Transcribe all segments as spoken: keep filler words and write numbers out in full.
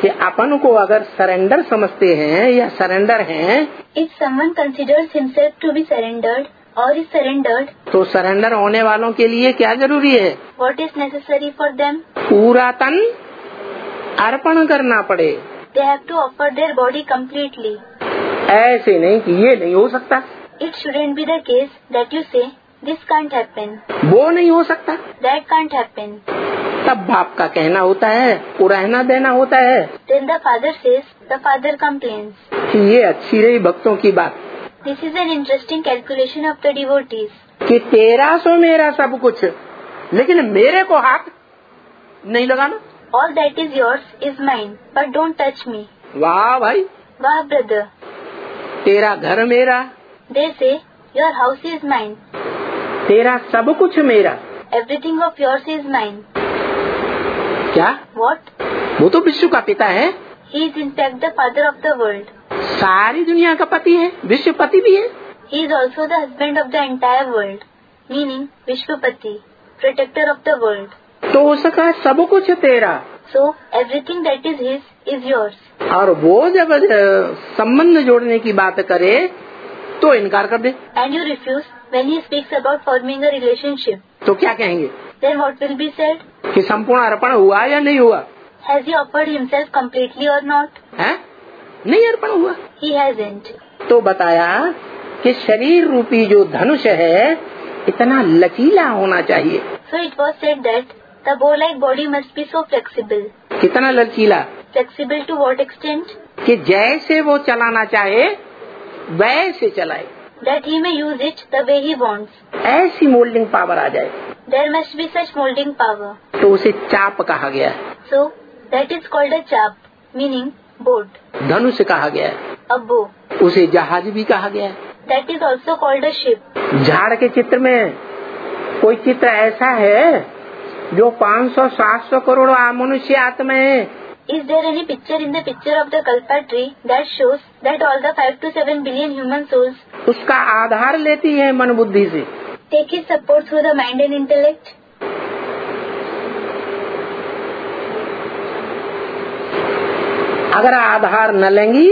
कि अपन को अगर सरेंडर समझते हैं या सरेंडर हैं, If someone considers himself to be surrendered or is surrendered, तो सरेंडर होने वालों के लिए क्या जरूरी है? what is necessary for them? पूरा तन अर्पण करना पड़े। They have to offer their body completely. ऐसे नहीं कि ये नहीं हो सकता, It shouldn't be the case that you say, this can't happen, वो नहीं हो सकता, that can't happen. तब बाप का कहना होता है, वो रहना देना होता है Then the father says, the father complains. कि ये अच्छी रही भक्तों की बात This is an interesting calculation of the devotees. कि तेरा सो मेरा सब कुछ, लेकिन मेरे को हाथ नहीं लगाना। All that is yours is mine, but don't touch me. वाह भाई, Wah brother. तेरा घर मेरा, They say, your house is mine. तेरा सब कुछ मेरा। Everything of yours is mine. क्या? What? वो तो विश्व का पिता है, He is in fact the father of the world. सारी दुनिया का पति है, विश्वपति भी है। He is also the husband of the entire world, meaning Vishwapati, protector of the world. तो उसका सब कुछ तेरा, So everything that is his is yours. और वो जब संबंध जोड़ने की बात करे तो इनकार कर दे, And you refuse when he speaks about forming a relationship. तो क्या कहेंगे? Then what will be said? कि संपूर्ण अर्पण हुआ या नहीं हुआ? Has he offered himself completely or not? है? नहीं अर्पण हुआ। He hasn't. तो बताया कि शरीर रूपी जो धनुष है इतना लचीला होना चाहिए। So it was said that the bow-like body must be so flexible. कितना लचीला? Flexible to what extent? कि जैसे वो चलाना चाहे वैसे चलाए, That he may use it the way he wants. ऐसी मोल्डिंग पावर आ जाए, There must be such molding power. तो उसे चाप कहा गया है। So that is called a chap, meaning boat. धनुष कहा गया है, A bow. उसे जहाज भी कहा गया है। That is also called a ship. झाड़ के चित्र में कोई चित्र ऐसा है जो पाँच सौ सात सौ करोड़ मनुष्य आत्मा है। Is there any picture in the picture of the kalpa tree that shows that all the five to seven billion human souls उसका आधार लेती है मन बुद्धि से, take its support through the mind and intellect? अगर आधार न लेंगी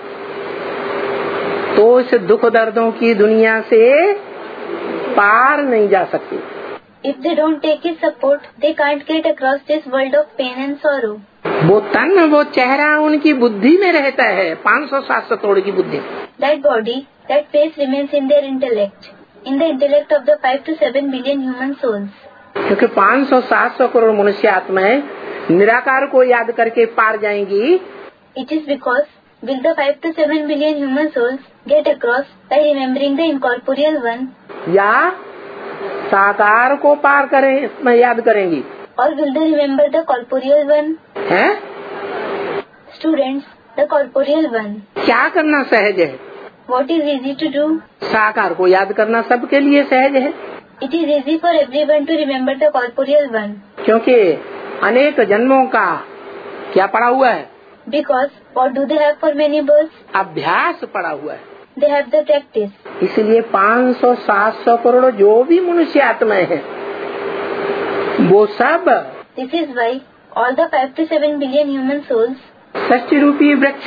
तो इस दुख दर्दों की दुनिया से पार नहीं जा सकती। If they don't take its support, they can't get across this world of pain and sorrow. वो तन वो चेहरा उनकी बुद्धि में रहता है, पाँच सौ सात सौ करोड़ की बुद्धि। That body, that face remains in their intellect, in the intellect of the five to seven billion human souls. क्योंकि पाँच सौ सात सौ करोड़ मनुष्य आत्माएं निराकार को याद करके पार जाएंगी। It is because will the five to seven billion human souls get across by remembering the incorporeal one? या साकार को पार करें याद करेंगी, Or will they remember the corporeal one? हैं? Students, the corporeal one. क्या करना सहज है? What is easy to do? साकार को याद करना सबके लिए सहज है, It is easy for everyone to remember the corporeal one. क्योंकि अनेक जन्मों का क्या पड़ा हुआ है? Because what do they have for many births? अभ्यास पड़ा हुआ है। They have the practice. इसलिए पाँच सौ सात सौ करोड़ जो भी मनुष्य आत्माएं हैं वो सब This is why all the five to seven billion human souls षष्ठी रूपी वृक्ष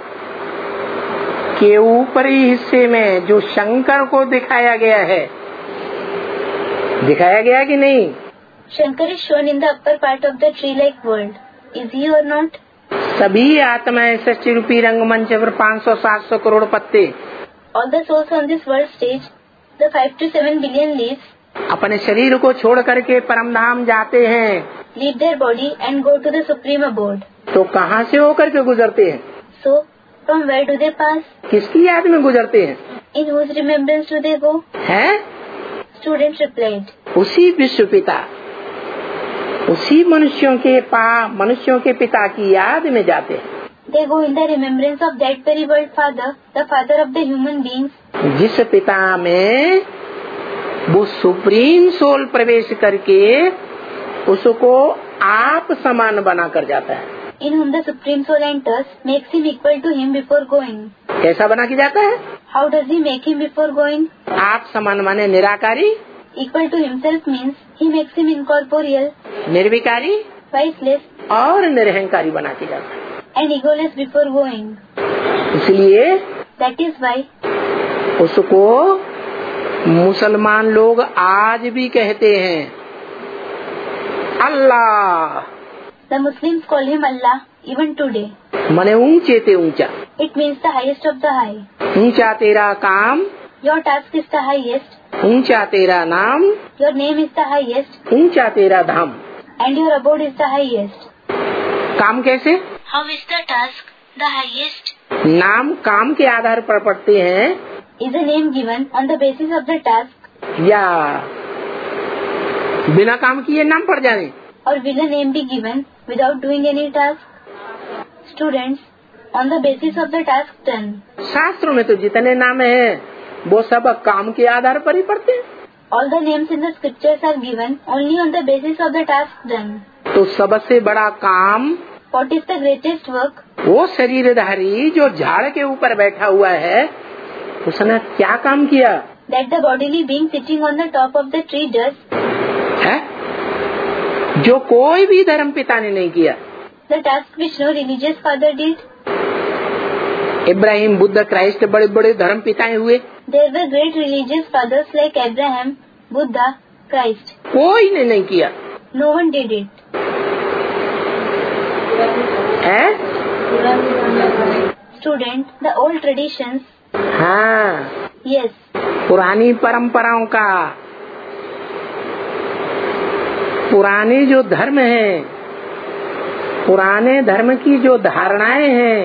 के ऊपरी हिस्से में जो शंकर को दिखाया गया है, दिखाया गया कि नहीं? Shankar is shown in the upper part of the tree-like world. Is he or not? सभी आत्माएं षष्ठी रूपी रंगमंच पर पाँच सौ सात सौ करोड़ पत्ते, All the souls on this world stage, the five to seven billion leaves, अपने शरीर को छोड़ करके परम धाम जाते हैं। leave their body and go to the supreme abode. तो कहाँ से होकर के गुजरते हैं? So, from where do they pass? किसकी याद में गुजरते हैं? In whose remembrance do they go? हैं? Students replied, उसी विश्व पिता, उसी मनुष्यों के पा मनुष्यों के पिता की याद में जाते हैं। they go in the remembrance of that very world Father, the Father of the human beings, जिस पिता में वो सुप्रीम सोल प्रवेश करके उसको आप समान बना कर जाता है। in whom the Supreme Soul enters, makes him equal to him before going. कैसा बना के जाता है? How does he make him before going? आप समान माने निराकारी, Equal to himself means he makes him incorporeal, निर्विकारी voiceless, और निरहंकारी बना के जाता है। and egoless before going. इसलिए That is why उसको मुसलमान लोग आज भी कहते हैं अल्लाह। the Muslims call him Allah even today. मने ऊंचे ते ऊंचा, It means the highest of the high. ऊंचा तेरा काम, Your task is the highest. ऊंचा तेरा नाम, Your name is the highest. ऊंचा तेरा धाम। And your abode is the highest. काम कैसे? How is the task the highest? नाम काम के आधार पर पढ़ते हैं Is a name given on the basis of the task, या बिना काम किए नाम पढ़ जाने? or will a name be given without doing any task? Students, on the basis of the task done. शास्त्रों में तो जितने नाम हैं वो सब काम के आधार पर ही पढ़ते हैं। All the names in the scriptures are given only on the basis of the task done. तो सबसे बड़ा काम What is the greatest work? वो शरीरधारी जो झाड़ के ऊपर बैठा हुआ है उसने क्या काम किया That the bodily being sitting on the top of the tree does, है? जो कोई भी धर्म पिता ने नहीं किया। the task which no religious father did. इब्राहिम, बुद्ध, क्राइस्ट बड़े बड़े धर्म पिताएं हुए, There were great religious fathers like Abraham, Buddha, Christ. कोई ने नहीं किया No one did it. है? Student, the old traditions, हाँ, yes, पुरानी परंपराओं का, पुराने जो धर्म है, पुराने धर्म की जो धारणाएं हैं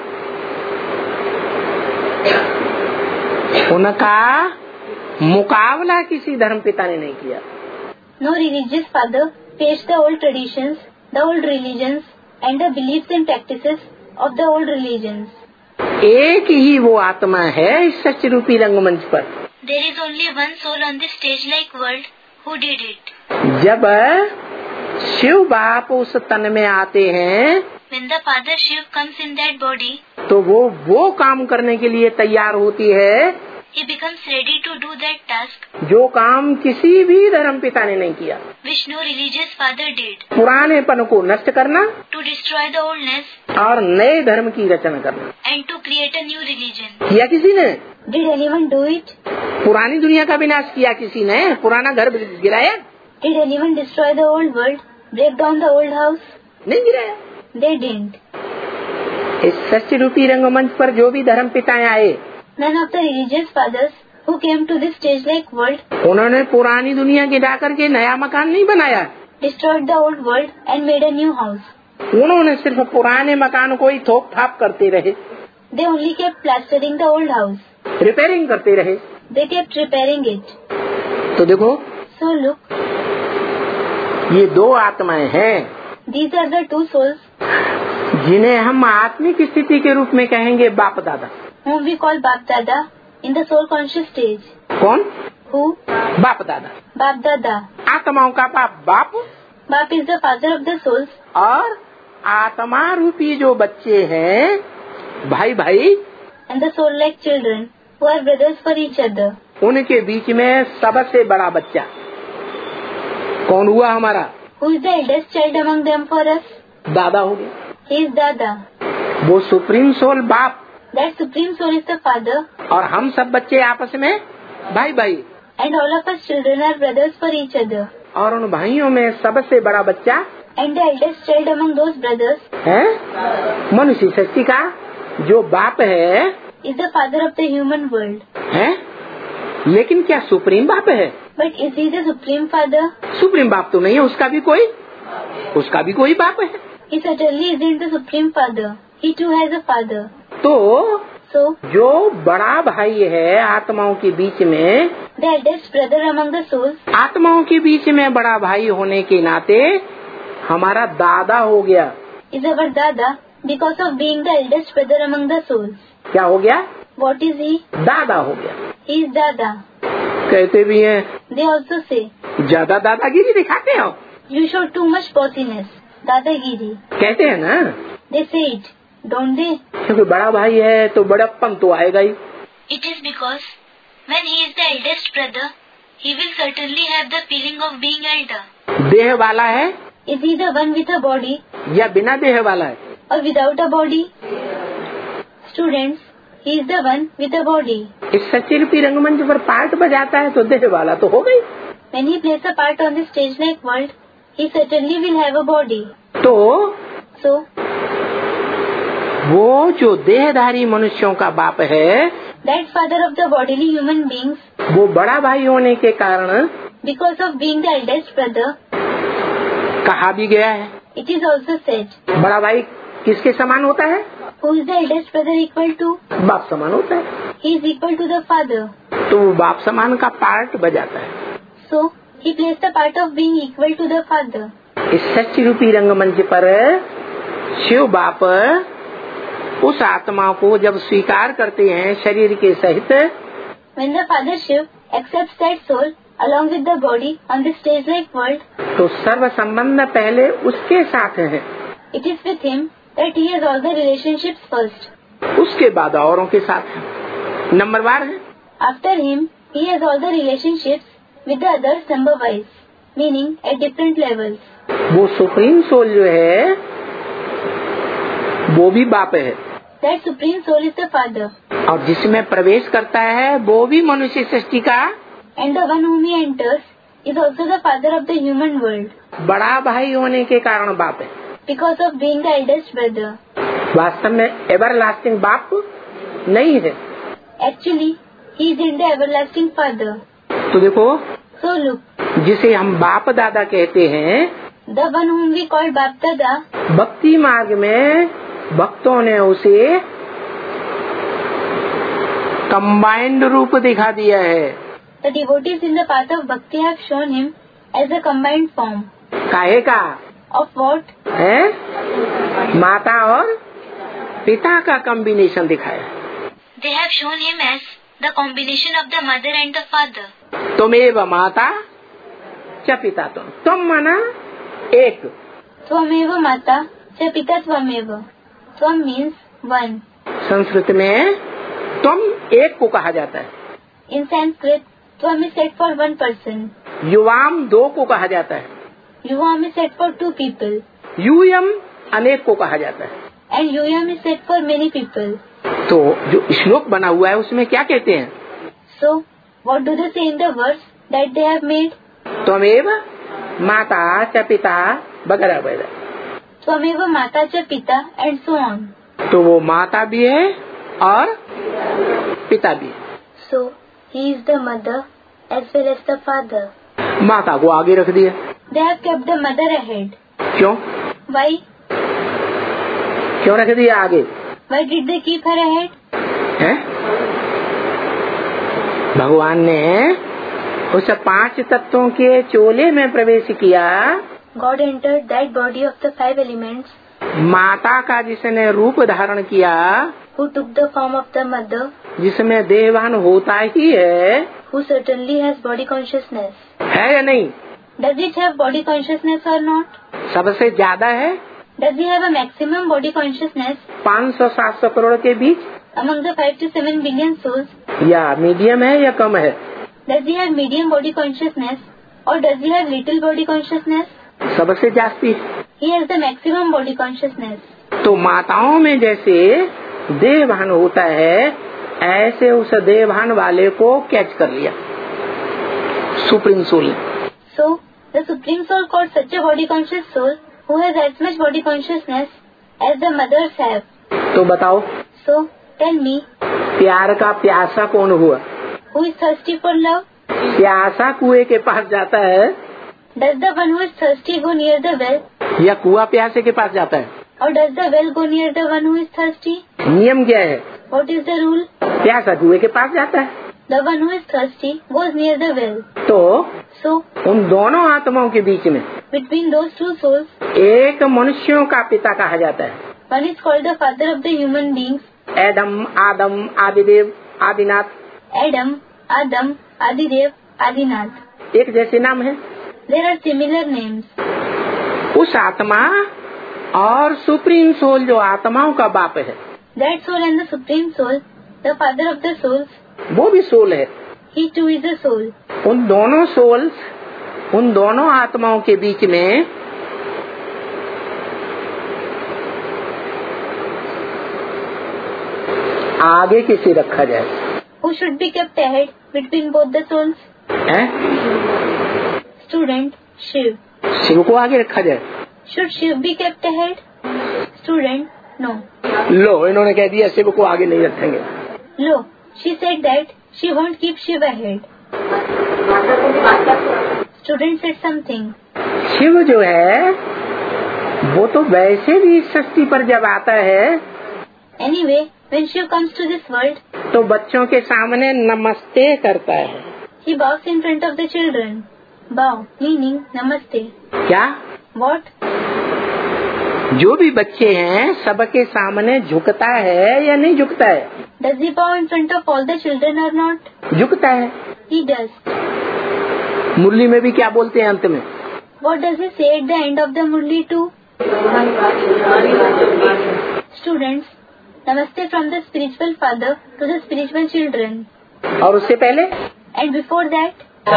उनका मुकाबला किसी धर्म पिता ने नहीं किया। no religious father faced the old traditions, the old religions, and the beliefs and practices of the old religions. एक ही वो आत्मा है इस सच रूपी रंगमंच पर। There is only one soul on this stage-like world who did it. जब शिव बाप उस तन में आते हैं When the Father Shiv comes in that body, तो वो वो काम करने के लिए तैयार होती है he becomes ready to do that task जो काम किसी भी धर्म पिता ने नहीं किया। which no religious father did, पुरानेपन को नष्ट करना to destroy the oldness और नए धर्म की रचना करना। and to create a new religion. किया किसी ने? Did anyone do it? पुरानी दुनिया का विनाश किया किसी ने? पुराना घर गिराया? Did anyone destroy the old world, break down the old house? नहीं गिराया। They didn't. इस सच्ची रूपी रंगमंच पर जो भी धर्म पिताएं आए None of the religious fathers who came to this stage-like world उन्होंने पुरानी दुनिया गिरा करके नया मकान नहीं बनाया, destroyed the old world and made a new house. उन्होंने सिर्फ पुराने मकान को ही थोप थाप करते रहे, They only kept plastering the old house. Repairing करते रहे। They kept repairing it. तो देखो So look, ये दो आत्माएं हैं these are the two souls जिन्हें हम आत्मिक स्थिति के रूप में कहेंगे बाप दादा। whom we call Bap Dada in the soul conscious stage. कौन? Who? बाप दादा। Bap Dada. आत्माओं का बाप बाप Bap is the father of the souls, और आत्मा रूपी जो बच्चे हैं भाई भाई and the soul-like children who are brothers for each other. उनके बीच में सबसे बड़ा बच्चा कौन हुआ हमारा? Who is the eldest child among them for us? दादा हो गया। He is Dada. वो सुप्रीम सोल बाप That supreme soul is the father, और हम सब बच्चे आपस में भाई भाई, and all of us children are brothers for each other. और उन भाइयों में सबसे बड़ा बच्चा And the eldest child among those brothers है मनुष्य शक्ति का जो बाप है, is the father of the human world. है? लेकिन क्या सुप्रीम बाप है? But is he the supreme father? Supreme बाप तो नहीं है, उसका भी कोई उसका भी कोई बाप है। He certainly isn't the supreme father. He too has a father. तो So, जो बड़ा भाई है आत्माओं के बीच में, the eldest brother among the souls, आत्माओं के बीच में बड़ा भाई होने के नाते हमारा दादा हो गया। is our Dada because of being the eldest brother among the souls. क्या हो गया? What is he? दादा हो गया। He is Dada. कहते भी हैं They also say, ज्यादा दादागिरी दिखाते हो, you show too much bossiness, Dadagiri. कहते हैं ना, They say it, don't they? क्योंकि बड़ा भाई है तो बड़प्पन तो आएगा ही। It is because when he is the eldest brother, he will certainly have the feeling of being elder. देह वाला है Is he the one with a body, या बिना देह वाला है? or without a body? Students, he is the one with a body. इस सच्चे रूपी रंगमंच पर पार्ट बजाता है तो देह वाला तो हो गई. When he plays a part on the stage-like world, he certainly will have a body. तो So, वो जो देहधारी मनुष्यों का बाप है, that father of the bodily human beings, वो बड़ा भाई होने के कारण because of being the eldest brother, कहा भी गया है. it is also said, बड़ा भाई किसके समान होता है? who is the eldest brother equal to? बाप समान होता है. He is equal to the father. तो वो बाप समान का पार्ट बजाता है. So, he plays the part of being equal to the father. इस सच्ची रूपी रंगमंच पर शिव बाप उस आत्मा को जब स्वीकार करते हैं शरीर के सहित, When the Father Shiv accepts that soul along with the body on the stage-like world, तो सर्व संबंध पहले उसके साथ है. it is with him that he has all the relationships first. उसके बाद औरों के साथ है. नंबरवार है. After him, he has all the relationships with the others number-wise, meaning at different levels. वो सुप्रीम सोल जो है वो भी बाप है. That supreme soul is the Father, और जिसमें प्रवेश करता है वो भी मनुष्य सृष्टि का and the one whom he enters is also the Father of the human world, बड़ा भाई होने के कारण बाप है. because of being the eldest brother. वास्तव में एवरलास्टिंग बाप नहीं है. Actually, he is in the everlasting Father. तो देखो, So look, जिसे हम बाप दादा कहते हैं, the one whom we call Bap Dada, भक्ति मार्ग में भक्तों ने उसे कंबाइंड रूप दिखा दिया है. the devotees in the path of bhakti have shown him as a combined form. काहे का Of what? है? माता और पिता का कॉम्बिनेशन दिखाया. They have shown him as the combination of the mother and the father. तुमेव माता च पिता तुम. तुम माना एक. Tvameva mata cha pita tvameva. Tvam means one. Sanskrit में तुम एक को कहा जाता है. In Sanskrit, tvam is said for one person. युवाम दो को कहा जाता है. Yuvam is said for two people. यूयम अनेक को कहा जाता है. And Yuyam is said for many people. तो जो श्लोक बना हुआ है उसमें क्या कहते हैं? So, what do they say in the verse that they have made? त्वमेव माता च पिता वगैरह वगैरह. Tvameva mata cha pita and so on. तो वो माता भी है और पिता भी है. So, he is the mother as well as the father. माता को आगे रख दिया. They have kept the mother ahead. क्यों Why? क्यों रख दिया आगे? Why did they keep her ahead? हैं? भगवान ने उस पांच तत्वों के चोले में प्रवेश किया. God entered that body of the five elements, माता का जिसने रूप धारण किया, who took the form of the mother, जिसमें देहवान होता ही है, who certainly has body consciousness. है या नहीं? Does it have body consciousness or not? सबसे ज्यादा है. Does he have a maximum body consciousness पाँच सौ सात सौ करोड़ के बीच, among the five to seven billion souls? या मीडियम है या कम है? Does he have medium body consciousness or does he have little body consciousness? सबसे जास्ती. He has the maximum body consciousness. तो माताओं में जैसे देहभान होता है, ऐसे उस देहभान वाले को कैच कर लिया सुप्रीम सोल ने. So, the Supreme Soul caught such a body conscious soul who has as much body consciousness as the mothers have. तो बताओ, So, tell me, प्यार का प्यासा कौन हुआ? who is thirsty for love? प्यासा कुएं के पास जाता है Does the one who is thirsty go near the well? या कुआं प्यासे के पास जाता है? Or does the well go near the one who is thirsty? नियम क्या है? What is the rule? प्यासा कुएं के पास जाता है. The one who is thirsty goes near the well. तो So, उन दोनों आत्माओं के बीच में between those two souls, एक मनुष्यों का पिता कहा जाता है. one is called the father of the human beings, Adam, आदम, Adidev, Adinath. Adam, Adam, Adidev, Adinath. एक जैसे नाम है. There are similar names. उस आत्मा और सुप्रीम सोल जो आत्माओं का बाप है, That soul and the Supreme Soul, the father of the souls, वो भी सोल है. he too is a soul. उन दोनों सोल्स, उन दोनों आत्माओं के बीच में आगे किसे रखा जाए? Who should be kept ahead between both the souls? हैं? Student, Shiv. शिव को आगे रखा जाए? Should Shiv be kept ahead? Student, no. लो, इन्होंने कह दिया शिव को आगे नहीं रखेंगे। Lo, she said that she won't keep Shiv ahead. Student said something. Shiv जो है वो तो वैसे भी इस सृष्टि पर जब आता है Anyway, when Shiv comes to this world, तो बच्चों के सामने नमस्ते करता है। he bows in front of the children. Bow, meaning namaste. क्या? What? जो भी बच्चे हैं सबके सामने झुकता है या नहीं झुकता है? Does he bow in front of all the children or not? झुकता है। He does. मुरली में भी क्या बोलते हैं अंत में? What does he say at the end of the Murli too? Students, Namaste from the spiritual father to the spiritual children. और उससे पहले? And before that?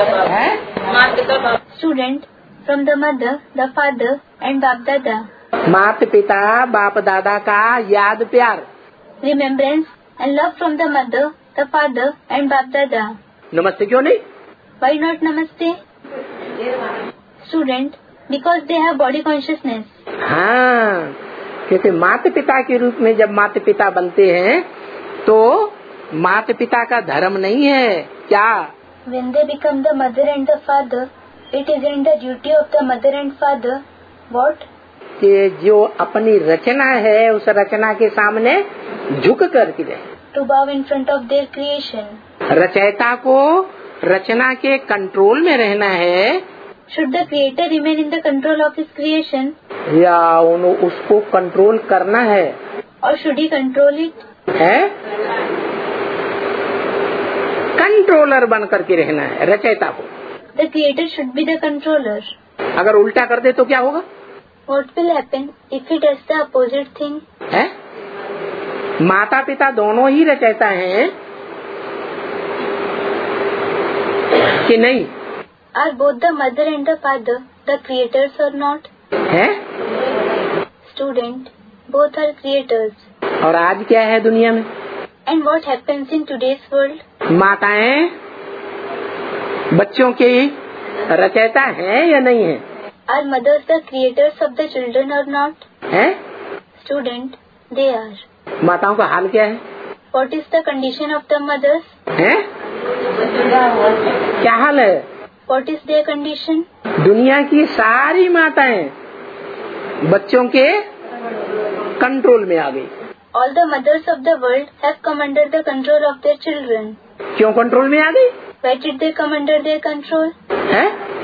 Student, from the mother, the father and Bap Dada. माता पिता बाप दादा का याद प्यार। Remembrance and love from the mother, the father and Bap Dada. नमस्ते क्यों नहीं? Why not Namaste? Student, because they have body consciousness. हाँ, क्योंकि माता पिता के रूप में जब माता पिता बनते हैं तो माता पिता का धर्म नहीं है क्या? When they become the mother and the father, it isn't the duty of the mother and father. What? कि जो अपनी रचना है उस रचना के सामने झुक करके रहे। To bow in front of their creation. रचयिता को रचना के कंट्रोल में रहना है। Should the creator remain in the control of his creation? या उन्हें उसको कंट्रोल करना है? Or should he control it? है? कंट्रोलर बन करके रहना है रचयिता को। The creator should be the controller. अगर उल्टा कर दे तो क्या होगा? What will happen if he does the opposite thing? है? माता पिता दोनों ही रचयिता हैं कि नहीं? Are both the mother and the father the creators or not? है? Student, both are creators. और आज क्या है दुनिया में? And what happens in today's world? माताएं बच्चों की रचयिता हैं या नहीं है? Are mothers the creators of the children or not? है? Student, they are. माताओं का हाल क्या है? What is the condition of the mothers? है? क्या हाल है? What is their condition? दुनिया की सारी माताएं बच्चों के कंट्रोल में आ गई। All the mothers of the world have come under the control of their children. क्यों कंट्रोल में आ गई? Why did they come under their control? है?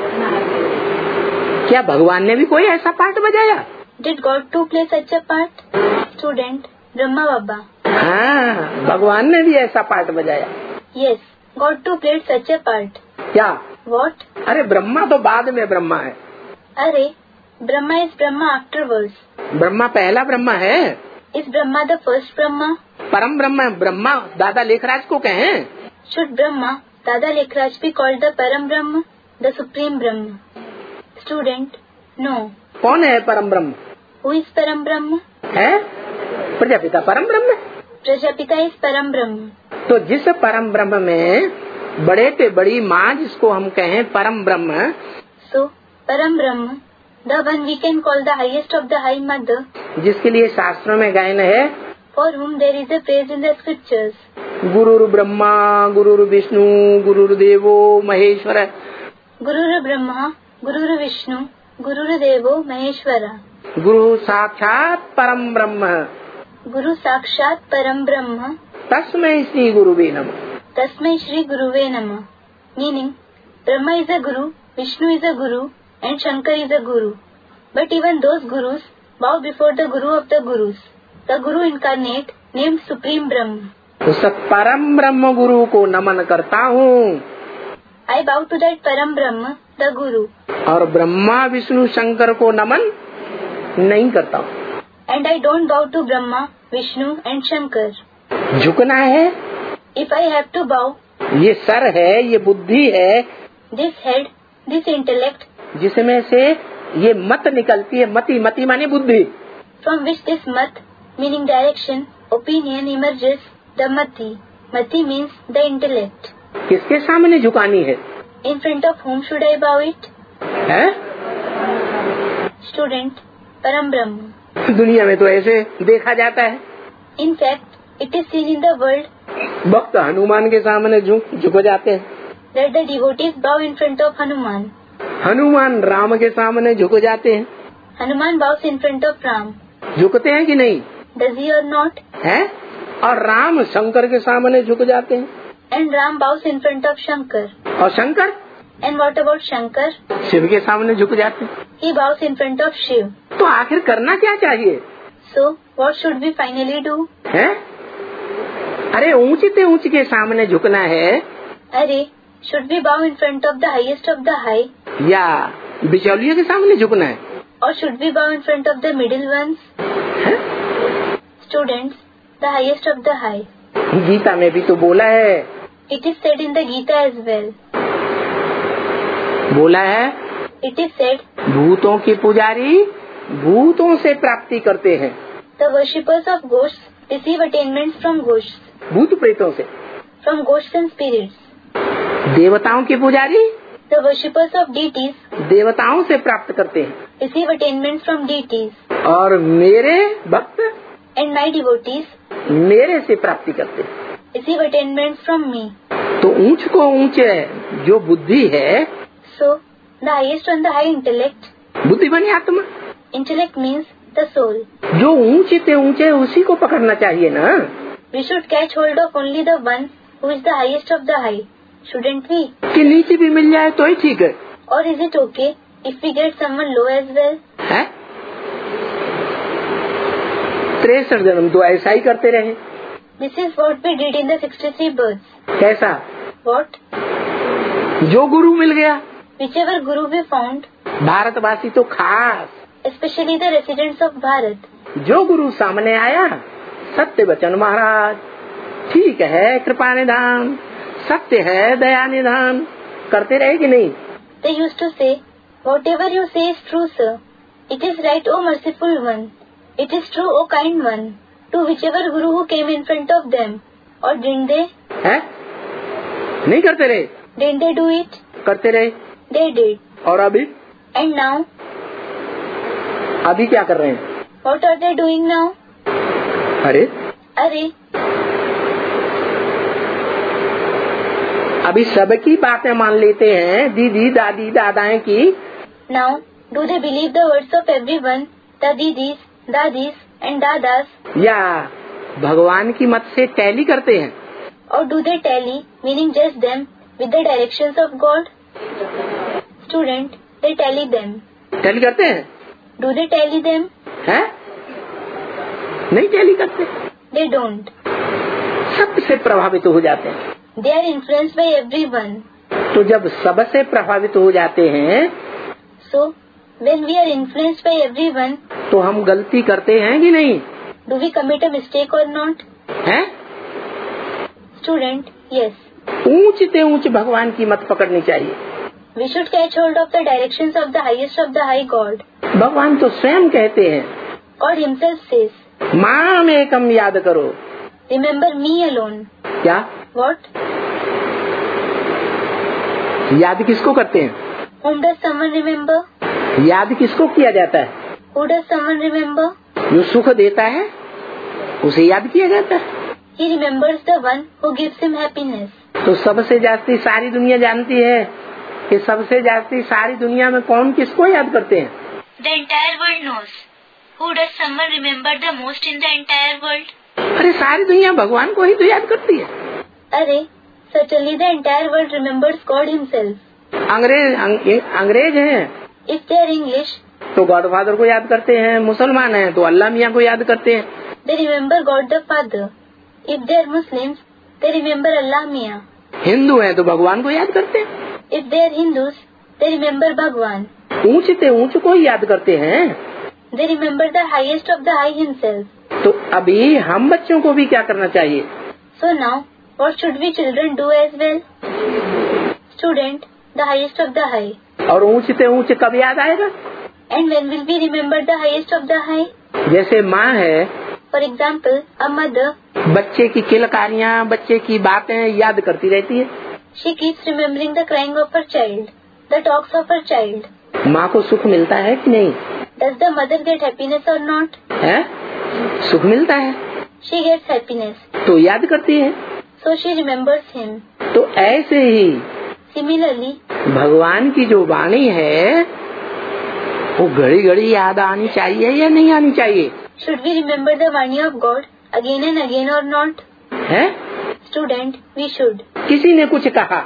क्या भगवान ने भी कोई ऐसा पार्ट बजाया? Did God too play such a part? Student, Brahma Baba. हाँ, भगवान ने भी ऐसा पार्ट बजाया। Yes, God too played such a part. क्या? What? अरे ब्रह्मा तो बाद में ब्रह्मा है। अरे, Brahma is Brahma afterwards. Brahma पहला ब्रह्मा है। Is Brahma the first Brahma? परम ब्रह्म ब्रह्मा दादा लेखराज को कहें। Should Brahma, Dada Lekhraj be called the Param Brahma, the Supreme Brahma? Student, no. कौन है परम ब्रह्म? Who is Param Brahma? है? प्रजापिता परम ब्रह्म। Prajapita is Param Brahma. तो जिस परम ब्रह्म में बड़े पे बड़ी माँ जिसको हम कहें परम ब्रह्म, So, Param Brahma, the one we can call the highest of the high mother, जिसके लिए शास्त्रों में गायन है for whom there is a praise in the scriptures. गुरुर् Brahma गुरुर् Vishnu गुरुर् देवो Maheshwar. Gurur Brahma, Gurur Vishnu, Gurur Devo Maheshwara. गुरु साक्षात परम ब्रह्म Guru Sakshat Param Brahma, तस्मै श्री गुरुवे नमः। Tasmai Shri Guruve Namah. Meaning, Brahma is a Guru, Vishnu is a Guru, and Shankar is a Guru. But even those Gurus bow before the Guru of the Gurus, the Guru incarnate named Supreme Brahma. उस परम ब्रह्म गुरु को नमन करता हूँ I bow to that Param Brahma, the Guru, और ब्रह्मा विष्णु शंकर को नमन नहीं करता हूँ। and I don't bow to Brahma, Vishnu, and Shankar. झुकना है, If I have to bow, ये सर है, ये बुद्धि है, this head, this intellect, जिसमें से ये मत निकलती है। मति मति माने बुद्धि। from which this mat, meaning direction, opinion emerges, The Mati. Mati means the intellect. किसके सामने झुकानी है? In front of whom should I bow it? है? Student, Param Brahma. दुनिया में तो ऐसे देखा जाता है. In fact, it is seen in the world. भक्त हनुमान के सामने झुक झुक जाते हैं. That the devotees bow in front of Hanuman. Hanuman Ram के सामने झुक जाते हैं. Hanuman bows in front of Ram. झुकते हैं कि नहीं? Does he or not? है? और राम शंकर के सामने झुक जाते हैं. And Ram bows in front of Shankar. और Shankar? And what about Shankar? Shiv के सामने झुक जाते हैं. He bows in front of Shiv. तो आखिर करना क्या चाहिए? So, what should we finally do? है? अरे ऊंचे ते ऊंचे के सामने झुकना है. अरे, should we bow in front of the highest of the high? या बिचौलियों के सामने झुकना है? Or should we bow in front of the middle ones? है? Students, the highest of the high. Gita में भी तो बोला है. It is said in the Gita as well. बोला है. It is said, भूतों के पुजारी भूतों से प्राप्ति करते हैं. the worshippers of ghosts receive attainments from ghosts, भूत प्रेतों से. from ghosts and spirits. देवताओं के पुजारी The worshippers of deities देवताओं से प्राप्त करते हैं. receive attainments from deities. और मेरे भक्त And my devotees मेरे से प्राप्ति करते हैं. receive attainments from me. तो ऊंच को ऊंचे जो बुद्धि है. So, the highest on the high intellect. बुद्धि बनी आत्मा. Intellect means the soul. जो ऊंचे ते ऊंचे उसी को पकड़ना चाहिए ना. We should catch hold of only the one who is the highest of the high, shouldn't we? कि नीचे भी मिल जाए तो ही ठीक है. Or is it okay if we get someone low as well? है? तिरसठ जन्म तो ऐसा ही करते रहे. This is what we did in the sixty-three births. कैसा? What? जो गुरु मिल गया. Whichever guru we found, भारतवासी तो खास. especially the residents of Bharat. जो गुरु सामने आया सत्य वचन महाराज, ठीक है कृपा निधान, सत्य है दया निधान, करते रहे कि नहीं? They used to say, whatever you say is true, sir. It is right, O merciful one. It is true, O kind one. To whichever guru who came in front of them. Or didn't they? है? नहीं करते रहे? Didn't they do it? करते रहे. They did. और अभी? And now? अभी क्या कर रहे हैं? What are they doing now? अरे अरे अभी सबकी बातें मान लेते हैं, दीदी दादी दादाएं की. Now, do they believe the words of everyone, the didis, dadis and dadas? या भगवान की मत से टैली करते हैं? Or do they tally, meaning just them, with the directions of God? Student, they tally them. Tally करते हैं? Do they tally them? हैं? नहीं टैली करते. They don't. सबसे प्रभावित हो जाते हैं. They are influenced by everyone. तो जब सबसे प्रभावित हो जाते हैं, So, when we are influenced by everyone, तो हम गलती करते हैं कि नहीं? do we commit a mistake or not? हैं? Student, yes. ऊंच ते ऊंच भगवान की मत पकड़नी चाहिए. We should catch hold of the directions of the highest of the high God. भगवान तो स्वयं कहते हैं, God himself says, माम एकम याद करो. remember me alone. क्या? What? याद किसको करते हैं? Whom does someone remember? याद किसको किया जाता है? Who does someone remember? जो सुख देता है उसे याद किया जाता है. He remembers the one who gives him happiness. तो सबसे जास्ती सारी दुनिया जानती है कि सबसे जास्ती सारी दुनिया में कौन किसको याद करते हैं? The entire world knows. Who does someone remember the most in the entire world? अरे सारी दुनिया भगवान को ही तो याद करती है. अरे, certainly the entire world remembers God himself. अंग्रेज अंग, अंग्रेज हैं If they are English, तो गॉड फादर को याद करते हैं. मुसलमान हैं तो अल्लाह मियाँ को याद करते हैं. they remember God the Father. If they are Muslims, they remember Allah Mia. Hindu हैं तो भगवान को याद करते हैं. If they are Hindus, they remember Bhagwan. ऊंच ते ऊंच को ही याद करते हैं. They remember the highest of the high himself. तो अभी हम बच्चों को भी क्या करना चाहिए? So now, what should we children do as well? Student, the highest of the high. और ऊंच ते ऊंच कब याद आएगा? And when will we remember the highest of the high? जैसे माँ है For example, a mother, बच्चे की किलकारियाँ, बच्चे की बातें याद करती रहती है. she keeps remembering the crying of her child, the talks of her child. माँ को सुख मिलता है कि नहीं? Does the mother get happiness or not? है? सुख मिलता है. She gets happiness. तो याद करती है. So she remembers him. तो ऐसे ही Similarly, भगवान की जो वाणी है वो घड़ी घड़ी याद आनी चाहिए या नहीं आनी चाहिए? should we remember the Vani of God again and again or not? है? Student, we should. किसी ने कुछ कहा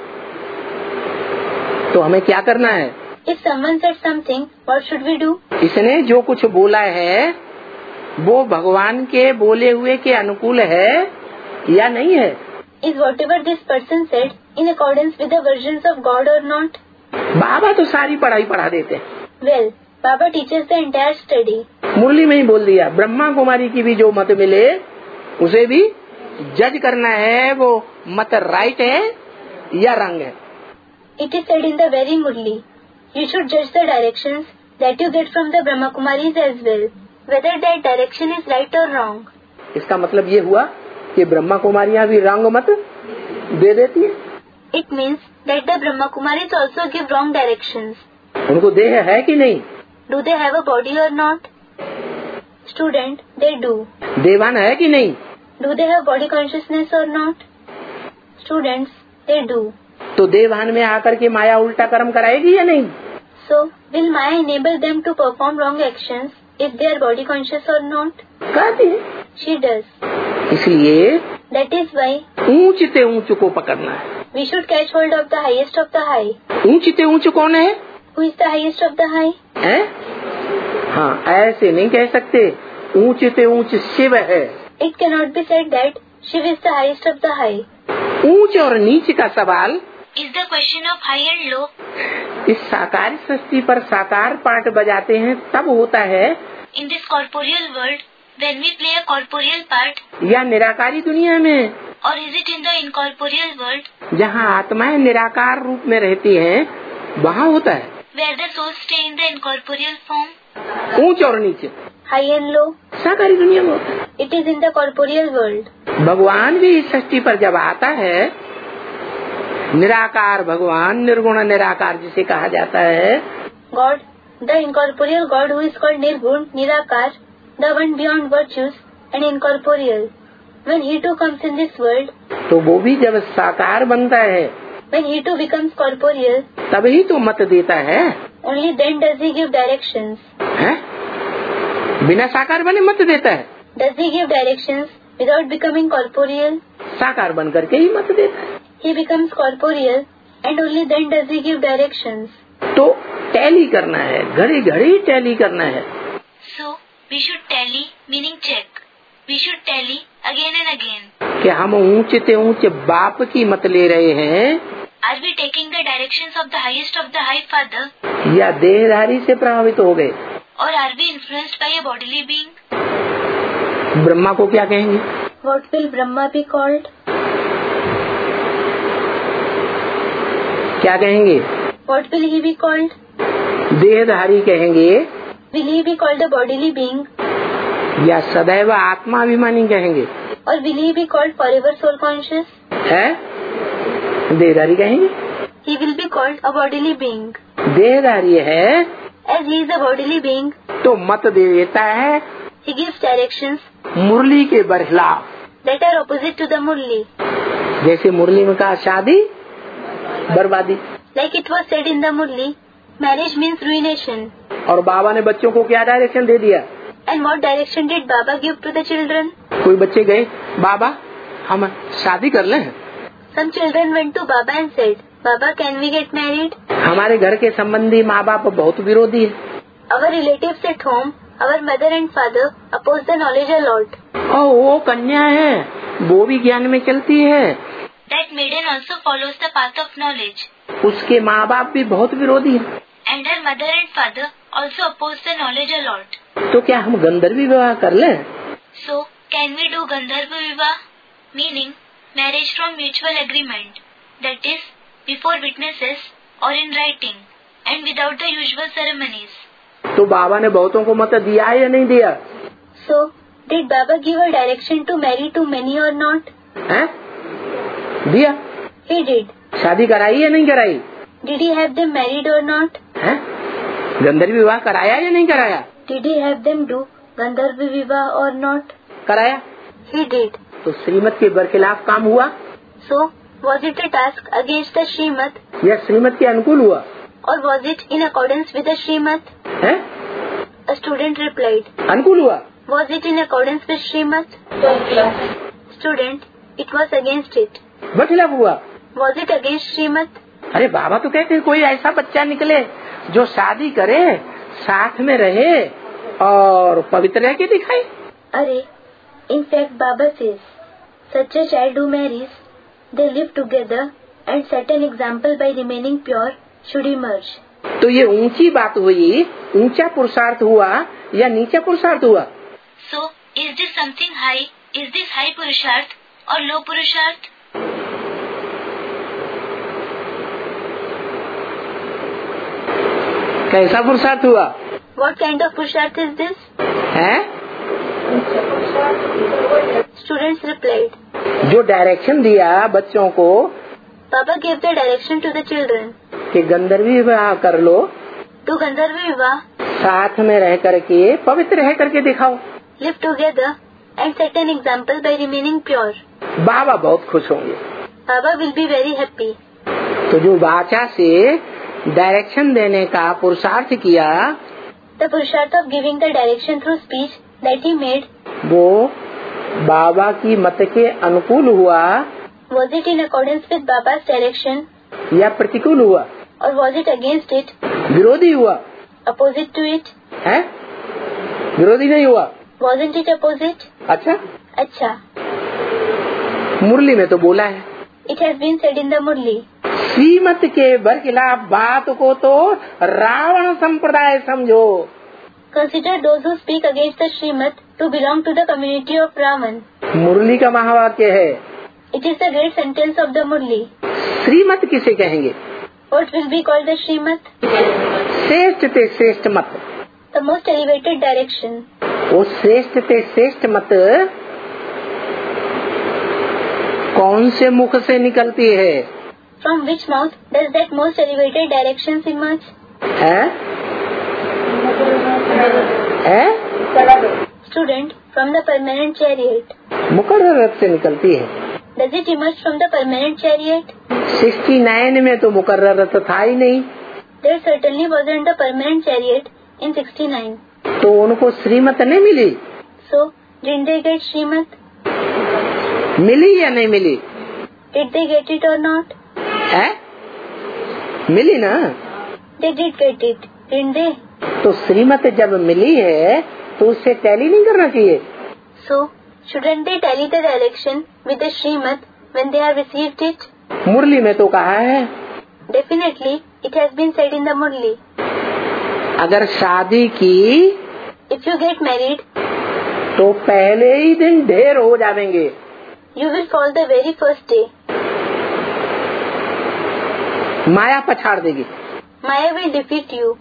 तो हमें क्या करना है? If someone said something, what should we do? इसने जो कुछ बोला है वो भगवान के बोले हुए के अनुकूल है या नहीं है? Is whatever this person said in accordance with the versions of God or not? बाबा तो सारी पढ़ाई पढ़ा देते हैं. Well, Baba teaches the entire study. मुरली में ही बोल दिया, ब्रह्मा कुमारी की भी जो मत मिले उसे भी जज करना है, वो मत राइट है या रंग है. It is said in the very Murli, you should judge the directions that you get from the Brahma Kumaris as well, whether that direction is right or wrong. इसका मतलब ये हुआ कि ब्रह्मा कुमारियाँ भी रंग मत दे देती है. It means that the Brahma Kumaris also give wrong directions. उनको देह है कि नहीं? Do they have a body or not? Student, they do. देवान है कि नहीं? Do they have body consciousness or not? Students, they do. तो देवान में आकर के माया उल्टा कर्म कराएगी या नहीं? So, will Maya enable them to perform wrong actions if they are body conscious or not? कहती है. She does. इसलिए That is why ऊंच से ऊंच को पकड़ना है. we should catch hold of the highest of the high. ऊंच से ऊंच कौन है? Who is the highest of the high? है? हाँ, ऐसे नहीं कह सकते. ऊंच से ऊंच शिव है. It cannot be said that Shiv is the highest of the high. ऊंच और नीच का सवाल Is the question of high and low. इस साकार सृष्टि पर साकार पाठ बजाते हैं तब होता है. In this corporeal world, when we play a corporeal part, या निराकारी दुनिया में or is it in the incorporeal world, जहाँ आत्माएं निराकार रूप में रहती हैं वहाँ होता है. where the souls stay in the incorporeal form? ऊंच और नीचे High and low. साकारी दुनिया में होता है. It is in the corporeal world. भगवान भी इस सृष्टि पर जब आता है, निराकार भगवान, निर्गुण निराकार जिसे कहा जाता है, God, the incorporeal God who is called Nirgun, Nirakar, the one beyond virtues and incorporeal. When he too comes in this world, तो वो भी जब साकार बनता है when he too becomes corporeal, तभी तो मत देता है. only then does he give directions. है? बिना साकार बने मत देता है. Does he give directions without becoming corporeal? साकार बन करके ही मत देता है. He becomes corporeal and only then does he give directions. तो टैली करना है, घड़ी घड़ी टैली करना है. So, we should tally, meaning check. We should tally again and again. कि हम ऊंचे से ऊंचे बाप की मत ले रहे हैं Are we taking the directions of the highest of the high father? या देहधारी से प्रभावित हो गए? Or are we influenced by a bodily being? Brahma को क्या कहेंगे? What will Brahma be called? क्या कहेंगे? What will he be called? देहधारी कहेंगे Will he be called a bodily being? या सदैव आत्माभिमानी कहेंगे? Or will he be called forever soul conscious? है? देहधारी कहेंगे. He will be called a bodily being. देहधारी है As he is a bodily being, तो मत दे देता है he gives directions मुरली के बरखिलाफ. that are opposite to the Murli. जैसे मुरली में कहा शादी बर्बादी, Like it was said in the Murli, marriage means ruination. और बाबा ने बच्चों को क्या डायरेक्शन दे दिया? And what direction did Baba give to the children? कोई बच्चे गए, बाबा हम शादी कर लें. Some children went to Baba and said, Baba, can we get married? हमारे घर के संबंधी माँ बाप बहुत विरोधी है. Our relatives at home, our mother and father, oppose the knowledge a lot. और वो कन्या है, वो भी ज्ञान में चलती है. That maiden also follows the path of knowledge. उसके माँ बाप भी बहुत विरोधी है. And her mother and father also oppose the knowledge a lot. तो क्या हम गंधर्वी विवाह कर लें? So, can we do Gandharva Vivah? Meaning, marriage from mutual agreement. That is, before witnesses or in writing and without the usual ceremonies. तो बाबा ने बहुतों को मत दिया या नहीं दिया? So, Did Baba give a direction to marry too many or not? हैं? दिया। He did. शादी कराई या नहीं कराई? Did he have them married or not? हैं? गंधर्व विवाह कराया या नहीं कराया? Did he have them do Gandharva Vivah or not? कराया। He did. तो श्रीमत के बरखिलाफ काम हुआ? So, was it a task against the Srimad? या श्रीमत के अनुकूल हुआ? Or was it in accordance with the Srimad? हैं? A student replied. अनुकूल हुआ? Was it in accordance with Srimad? Student, it was against it. बरखिलाफ हुआ? Was it against Srimad? अरे बाबा तो कहते हैं कोई ऐसा बच्चा निकले जो शादी करे, साथ में रहे और पवित्र रह के दिखाए। अरे, in fact Baba says, such a child who marries, they live together and set an example by remaining pure should emerge. तो ये ऊंची बात हुई, ऊंचा पुरुषार्थ हुआ या नीचा पुरुषार्थ हुआ? So, is this something high? Is this high पुरुषार्थ or low पुरुषार्थ? कैसा पुरुषार्थ हुआ? What kind of पुरुषार्थ is this? है? Students replied. जो डायरेक्शन दिया बच्चों को Baba gave the direction to the children. कि गंधर्वी विवाह कर लो, Do Gandharva Vivah, साथ में रह करके पवित्र रह करके दिखाओ। live together and set an example by remaining pure. बाबा बहुत खुश होंगे। Baba will be very happy. तो जो वाचा से डायरेक्शन देने का पुरुषार्थ किया, The पुरुषार्थ of giving the direction through speech that he made, वो बाबा की मत के अनुकूल हुआ was it in accordance with Baba's direction या प्रतिकूल हुआ? or was it against it, विरोधी हुआ? opposite to it? है? विरोधी नहीं हुआ? Wasn't it opposite? अच्छा, अच्छा, मुरली में तो बोला है, it has been said in the Murli. श्रीमत के बरखिलाफ बात को तो रावण संप्रदाय समझो। Consider those who speak against the Srimad to belong to the community of Ravan. मुरली का महावाक्य है। It is the great sentence of the Murli. श्रीमत किसे कहेंगे? What will be called the Srimad? श्रेष्ठ ते श्रेष्ठ मत। The most elevated direction. वो श्रेष्ठ ते श्रेष्ठ मत कौन से मुख से निकलती है? From which mouth does that most elevated direction emerge? है? है? Student, from the permanent chariot. मुकर्रर रथ से निकलती है। Does it emerge from the permanent chariot? Sixty nine में तो मुकर्रर रथ था ही नहीं। There certainly wasn't the permanent chariot in sixty-nine. तो उनको श्रीमत नहीं मिली? So, didn't they get Srimad? मिली या नहीं मिली? Did they get it or not? है? मिली ना? They did get it, didn't they? तो श्रीमत जब मिली है तो उससे टैली नहीं करना चाहिए? So, shouldn't they tally the direction with the Srimad when they have received it? मुरली में तो कहा है, Definitely, it has been said in the Murli. अगर शादी की If you get married, तो पहले ही दिन ढेर हो जाएंगे। you will fall the very first day. माया पछाड़ देगी। Maya will defeat you.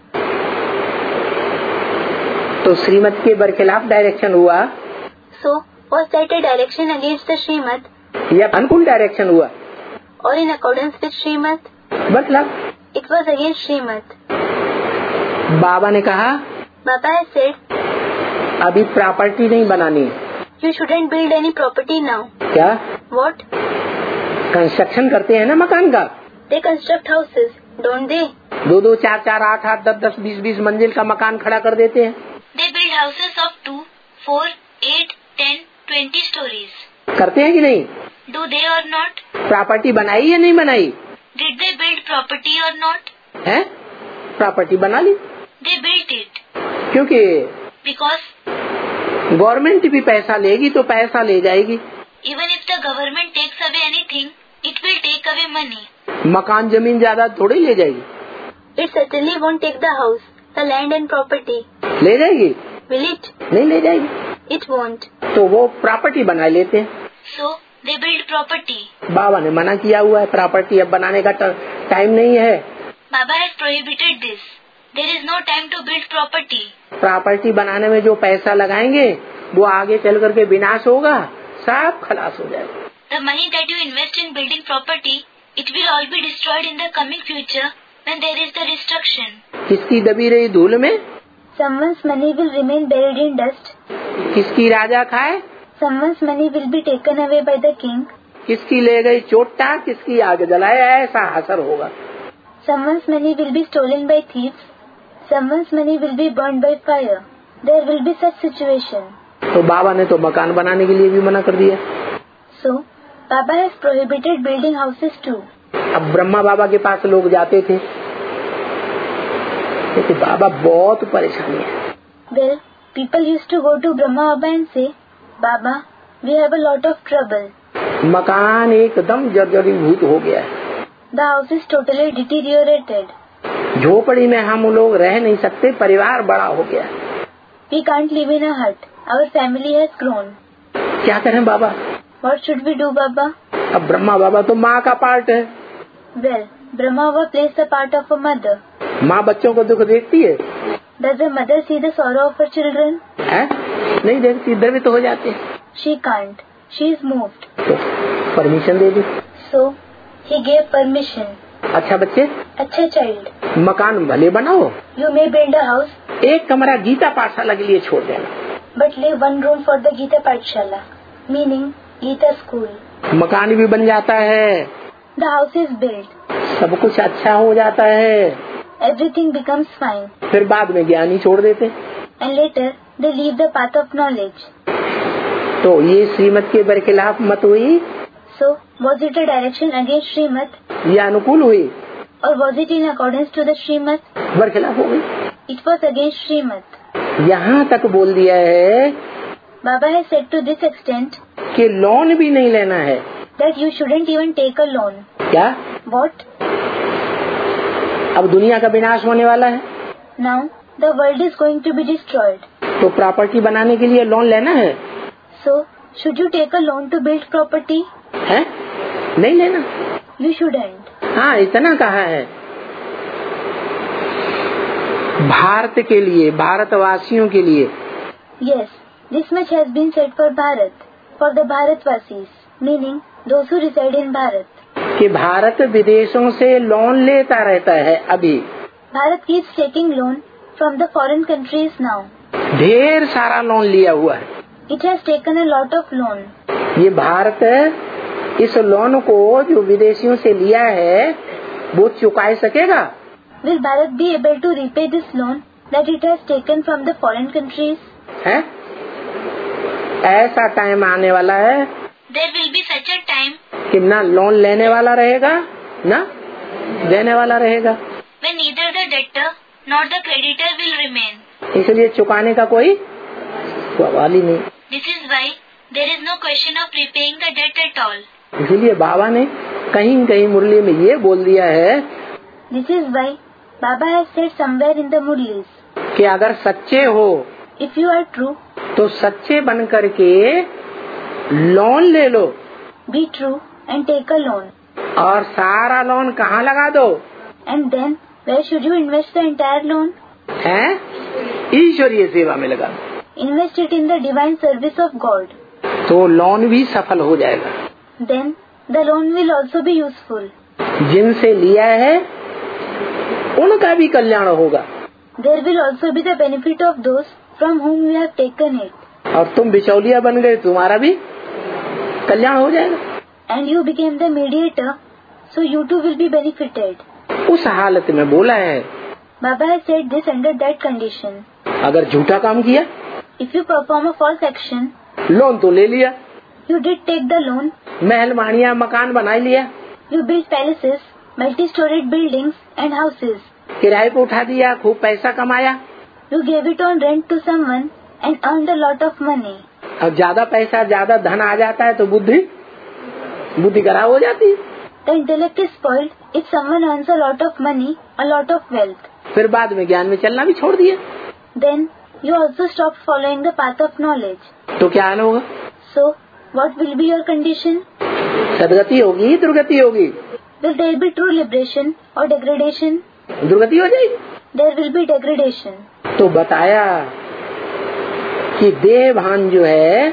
तो श्रीमत के बरखिलाफ डायरेक्शन हुआ So, was that a direction against the Srimad या अनुकूल डायरेक्शन हुआ? or in accordance with Srimad? मतलब It was against Srimad. बाबा ने कहा Baba has said, अभी प्रॉपर्टी नहीं बनानी। you shouldn't build any property now. क्या? What? कंस्ट्रक्शन करते हैं ना मकान का, They construct houses, don't they? दो दो चार चार आठ आठ दस दस बीस बीस मंजिल का मकान खड़ा कर देते हैं। They build houses of two, four, eight, ten, twenty stories. करते हैं कि नहीं? Do they or not? Property बनाई या नहीं बनाई? Did they build property or not? है? प्रॉपर्टी बना ली। They built it. क्योंकि Because गवर्नमेंट भी पैसा लेगी तो पैसा ले जाएगी। even if the government takes away anything, it will take away money. मकान जमीन ज्यादा थोड़ी ले जाएगी। It certainly won't take the house, the land and property. ले जाएगी? Will it? नहीं ले जाएगी। It won't. तो वो प्रॉपर्टी बना लेते हैं। So, they build property. बाबा ने मना किया हुआ है, प्रॉपर्टी अब बनाने का टाइम नहीं है। Baba has prohibited this. There is no time to build property. Property बनाने में जो पैसा लगाएंगे वो आगे चल करके विनाश होगा, सब खलास हो जाएगा। The money that you invest in building property, it will all be destroyed in the coming future when there is the destruction. किसकी दबी रही धूल में? Someone's money will remain buried in dust. किसकी राजा खाए? Someone's money will be taken away by the king. किसकी ले गई चोटा, किसकी आग जलाए, ऐसा असर होगा। Someone's money will be stolen by thieves. Someone's money will be burned by fire. There will be such situation. तो बाबा ने तो मकान बनाने के लिए भी मना कर दिया। So, Baba has prohibited building houses too. अब ब्रह्मा बाबा के पास लोग जाते थे, तो बाबा बहुत परेशानी है। Well, people used to go to Brahma Baba and say, Baba, we have a lot of trouble. मकान एकदम जर्जरीभूत हो गया है। The house is totally deteriorated. झोपड़ी में हम लोग रह नहीं सकते, परिवार बड़ा हो गया है। We can't live in a hut. Our family has grown. क्या करें बाबा? What should we do, Baba? अब ब्रह्मा बाबा तो माँ का पार्ट है। Well, Brahma Baba plays the part of a mother. माँ बच्चों को दुख देखती है? Does a mother see the sorrow of her children? है? नहीं देखती, द्रवित हो जाते हैं। She can't. She is moved. तो परमिशन दे दी। So, he gave permission. अच्छा बच्चे, अच्छा child. मकान भले बनाओ, You may build a house, एक कमरा गीता पाठशाला के लिए छोड़ देना। but leave one room for the Gita Pathshala, meaning Gita school. मकान भी बन जाता है, The house is built. सब कुछ अच्छा हो जाता है, Everything becomes fine. फिर बाद में ज्ञान ही छोड़ देते। And later, they leave the path of knowledge. तो ये श्रीमत के बरखिलाफ मत हुई So, was it a direction against Srimad? या अनुकूल हुई? Or was it in accordance to the Srimad? बरखिलाफ हो गई। It was against Srimad. यहाँ तक बोल दिया है Baba has said to this extent कि लोन भी नहीं लेना है। that you shouldn't even take a loan. क्या? What? अब दुनिया का विनाश होने वाला है, Now, the world is going to be destroyed. तो प्रॉपर्टी बनाने के लिए लोन लेना है? So, should you take a loan to build property? है? नहीं लेना। You shouldn't. हाँ, इतना कहा है। भारत के लिए, भारतवासियों के लिए। Yes, this much has been said for Bharat, for the Bharatvasis, meaning those who reside in Bharat. कि भारत विदेशों से लोन लेता रहता है अभी। Bharat keeps taking loan from the foreign countries now. ढेर सारा लोन लिया हुआ है। It has taken a lot of loan. ये भारत इस लोन को जो विदेशियों से लिया है वो चुका सकेगा? Will Bharat be able to repay this loan that it has taken from the foreign countries? है? ऐसा टाइम आने वाला है There will be such a time कि ना लोन लेने वाला रहेगा ना देने वाला रहेगा। when neither the debtor nor the creditor will remain. इसलिए चुकाने का कोई सवाल ही नहीं। This is why there is no question of repaying the debt at all. इसलिए बाबा ने कहीं कहीं मुरली में ये बोल दिया है This is why Baba has said somewhere in the Murlis, कि अगर सच्चे हो if you are true, तो सच्चे बन करके लोन ले लो be true and take a loan. और सारा लोन कहाँ लगा दो? And then, where should you invest the entire loan? है? ईश्वरीय सेवा में लगा दो। Invest it in the divine service of God. तो लोन भी सफल हो जाएगा। Then, the loan will also be useful. जिनसे लिया है उनका भी कल्याण होगा। There will also be the benefit of those from whom you have taken it. और तुम बिचौलिया बन गए, तुम्हारा भी कल्याण हो जाएगा। And you became the mediator, so you too will be benefited. उस हालत में बोला है Baba has said this under that condition. अगर झूठा काम किया, If you perform a false action, loan तो ले लिया, you did take the loan, महल माड़िया मकान बना लिया, you built palaces, multi-storied buildings and houses. किराए पे उठा दिया, खूब पैसा कमाया, You gave it on rent to someone and earned a lot of money. और ज्यादा पैसा ज्यादा धन आ जाता है तो बुद्धि बुद्धि खराब हो जाती है। The intellect is spoiled if someone earns a lot of money, a lot of wealth. फिर बाद में ज्ञान में चलना भी छोड़ दिया, Then you also stopped following the path of knowledge. तो क्या हाल होगा? So, what will be your condition? सदगति होगी, दुर्गति होगी? Will there be true liberation or degradation? दुर्गति हो जाएगी। There will be degradation. तो बताया कि देह भान जो है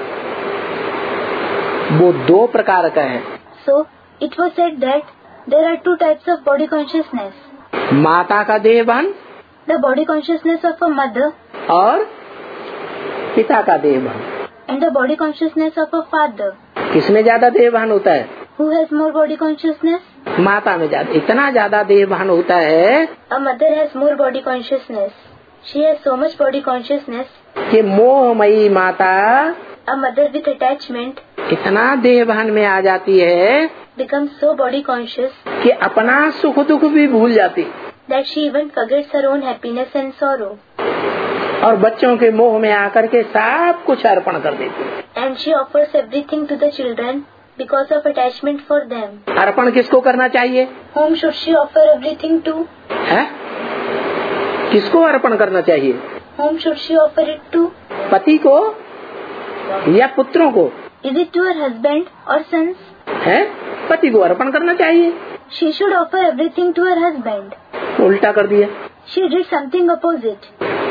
वो दो प्रकार का है. So it was said that there are two types of body consciousness. माता का देह भान, The body consciousness of a mother, और पिता का देह भान. and the body consciousness of a father. किसमें ज्यादा देह भान होता है? Who has more body consciousness? माता में ज्यादा. इतना ज्यादा देह भान होता है A mother has more body consciousness. She has so much body consciousness. कि मोहमयी माता A mother with attachment इतना देह भान में आ जाती है becomes so body conscious कि अपना सुख दुख भी भूल जाती that she even forgets her own happiness and sorrow. और बच्चों के मोह में आकर के सब कुछ अर्पण कर देती है. And she offers everything to the children because of attachment for them. अर्पण किसको करना चाहिए? Whom should she offer everything to? है? किसको अर्पण करना चाहिए? Whom should she offer it to? पति को या पुत्रों को? Is it to her husband or sons? है? पति को अर्पण करना चाहिए. She should offer everything to her husband. उल्टा कर दिया. She did something opposite.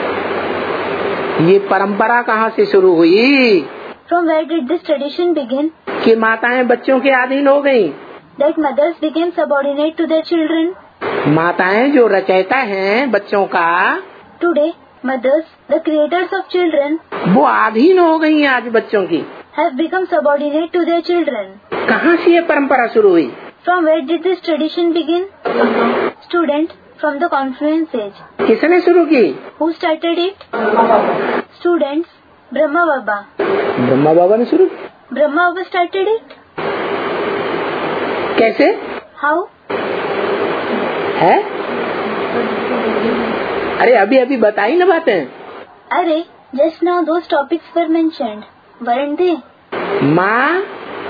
ये परंपरा कहाँ से शुरू हुई? From where did this tradition begin? कि माताएं बच्चों के अधीन हो गयी. That mothers became subordinate to their children. माताएं जो रचयिता हैं बच्चों का, Today, mothers, the creators of children, वो अधीन हो गयी आज बच्चों की. have become subordinate to their children. कहाँ से ये परंपरा शुरू हुई? From where did this tradition begin? Student, from the confluence age. किसने शुरू की? Who started it? Students, Brahma Baba. Brahma बाबा ने शुरू. Brahma Baba started it. कैसे? How? है? अरे अभी अभी बताई ना बातें. अरे, just now those topics were mentioned, weren't they? माँ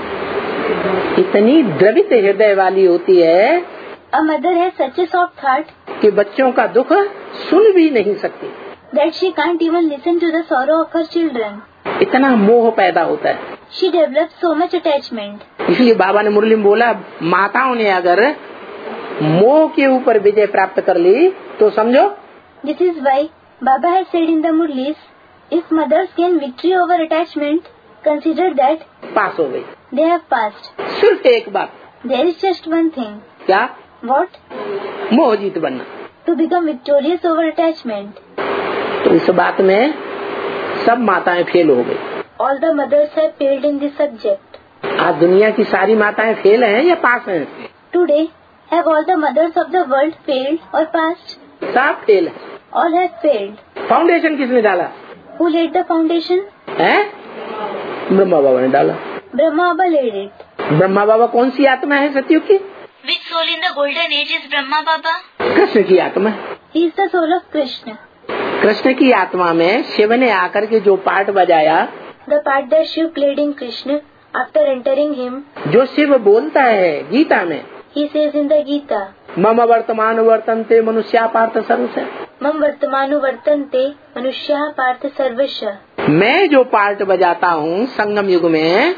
इतनी द्रवित हृदय वाली होती है A mother has such a soft heart कि बच्चों का दुख सुन भी नहीं सकती. that she can't even listen to the sorrow of her children. इतना मोह पैदा होता है. She develops so much attachment. इसलिए बाबा ने मुरली में बोला, माताओं ने अगर मोह के ऊपर विजय प्राप्त कर ली तो समझो. This is why Baba has said in the Murlis, if mothers gain victory over attachment, consider that पास हो गई. they have passed. सिर्फ एक बात. There is just one thing. क्या? What? मोह जीत बनना. To become victorious over attachment. तो इस बात में सब माताएं फेल हो गई. All the mothers have failed in this subject. आज दुनिया की सारी माताएं फेल हैं या पास हैं? Today, have all the mothers of the world failed or passed? सब फेल हैं. All have failed. फाउंडेशन किसने डाला? Who laid the foundation? है? ब्रह्मा बाबा ने डाला. Brahma Baba laid it. Brahma बाबा कौन सी आत्मा है सतयुग की? Which soul in the golden age is Brahma Baba? Krishna की आत्मा. He is the soul of Krishna. Krishna की आत्मा में शिव ने आकर के जो पार्ट बजाया, The part that Shiv played in Krishna after entering him, जो शिव बोलता है गीता में, he says in the Gita, मम वर्तमान वर्तन्ते मनुष्या Partha सर्वश. Mam vartamanu vartante manushya parth sarvasya. मैं जो पार्ट बजाता हूँ संगम युग में,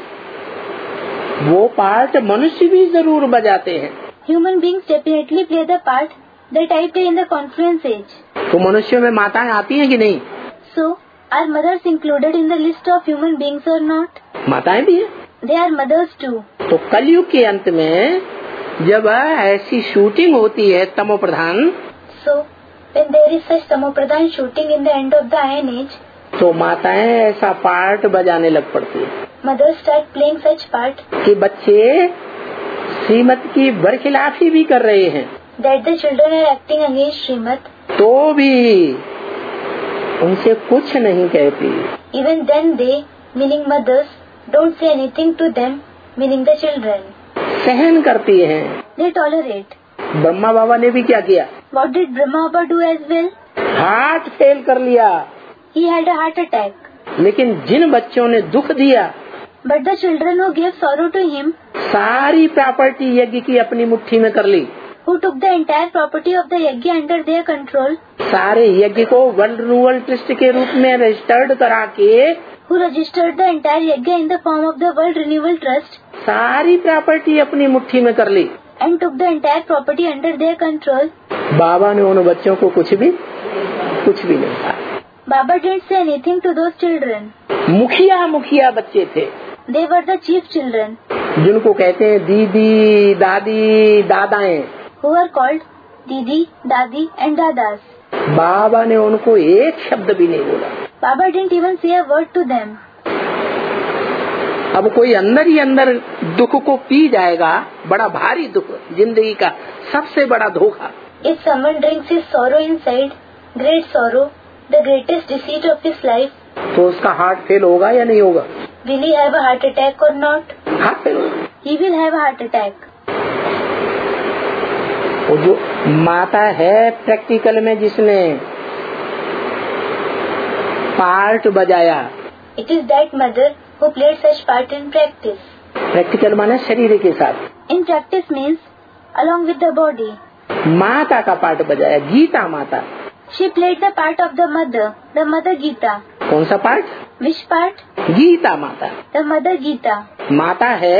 वो पार्ट मनुष्य भी जरूर बजाते हैं. Human beings definitely play the part that I play in the confluence age. तो मनुष्यों में माताएं आती हैं कि नहीं? So, are mothers included in the list of human beings or not? माताएं भी हैं. They are mothers too. तो कलयुग के अंत में जब ऐसी शूटिंग होती है तमो प्रधान, So, when there is such tamopradhan shooting in the end of the Iron Age, तो माताएं ऐसा पार्ट बजाने लग पड़ती है mothers start playing such part कि बच्चे श्रीमत की बरखिलाफी भी कर रहे हैं, that the children are acting against Srimad. तो भी उनसे कुछ नहीं कहती. Even then they, meaning mothers, don't say anything to them, meaning the children. सहन करती हैं. They tolerate. ब्रह्मा बाबा ने भी क्या किया? What did Brahma Baba do as well? Heart fail कर लिया. He had a heart attack. लेकिन जिन बच्चों ने दुख दिया, But the children who gave sorrow to him, सारी प्रॉपर्टी यज्ञ की अपनी मुट्ठी में कर ली. who took the entire property of the yajna under their control, सारे यज्ञ को वर्ल्ड रूरल ट्रस्ट के रूप में रजिस्टर्ड करा के, who registered the entire yajna in the form of the World Renewal Trust, सारी प्रॉपर्टी अपनी मुट्ठी में कर ली. and took the entire property under their control, बाबा ने उन बच्चों को कुछ भी कुछ भी नहीं कहा. Baba didn't say anything to those children. मुखिया मुखिया बच्चे थे, They were the chief children, जिनको कहते हैं दीदी दादी दादाएं। who were called Didi, Dadi and Dadas. बाबा ने उनको एक शब्द भी नहीं बोला। Baba didn't even say a word to them. अब कोई अंदर ही अंदर दुख को पी जाएगा, बड़ा भारी दुख, जिंदगी का सबसे बड़ा धोखा। If someone drinks his sorrow inside, great sorrow, the greatest deceit of his life, तो उसका हार्ट फेल होगा या नहीं होगा? will he have a heart attack or not? Heart fail होगा। He will have a heart attack. वो जो माता है प्रैक्टिकल में जिसने पार्ट बजाया, It is that mother who played such part in practice. Practical माने शरीर के साथ, In practice means along with the body. माता का पार्ट बजाया, गीता माता। She played the part of the mother, the Mother Gita. कौन सा पार्ट? Which part? गीता माता। The Mother Gita. माता है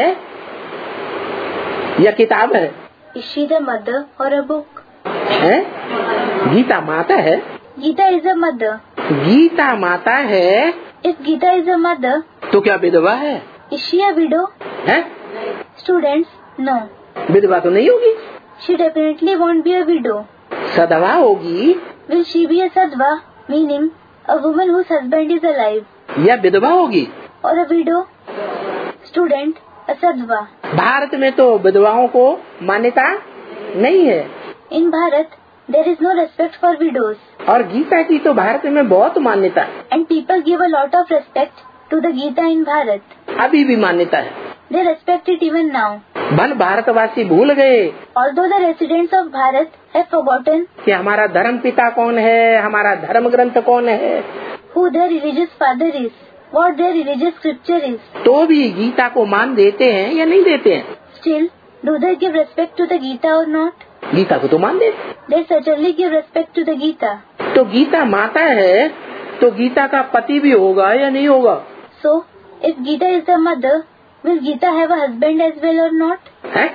या किताब है? Is she the mother or a book? है? गीता माता है। Gita is a mother. Gita माता है If Gita is a mother, तो क्या विधवा है? is she a widow? है? Students, no. विधवा तो नहीं होगी, She definitely won't be a widow. सधवा होगी Will she be a sadhva, meaning a woman whose husband is alive, या विधवा होगी? or a widow? Student, a sadhva. Bharat में तो विधवाओं को मान्यता नहीं है, In Bharat, there is no respect for widows, और गीता की तो भारत में बहुत मान्यता है, and people give a lot of respect to the Gita in Bharat. अभी भी मान्यता है। They respect it even now. भल भारतवासी भूल गए Although the residents of Bharat have forgotten कि हमारा धर्म पिता कौन है, हमारा धर्म ग्रंथ कौन है, who their religious father is, what their religious scripture is, तो भी गीता को मान देते हैं या नहीं देते हैं? still, do they give respect to the Gita or not? Gita को तो मान देते। They certainly give respect to the Gita. तो गीता माता है तो गीता का पति भी होगा या नहीं होगा? So, if Gita is the mother, will Gita have a husband as well or not? है?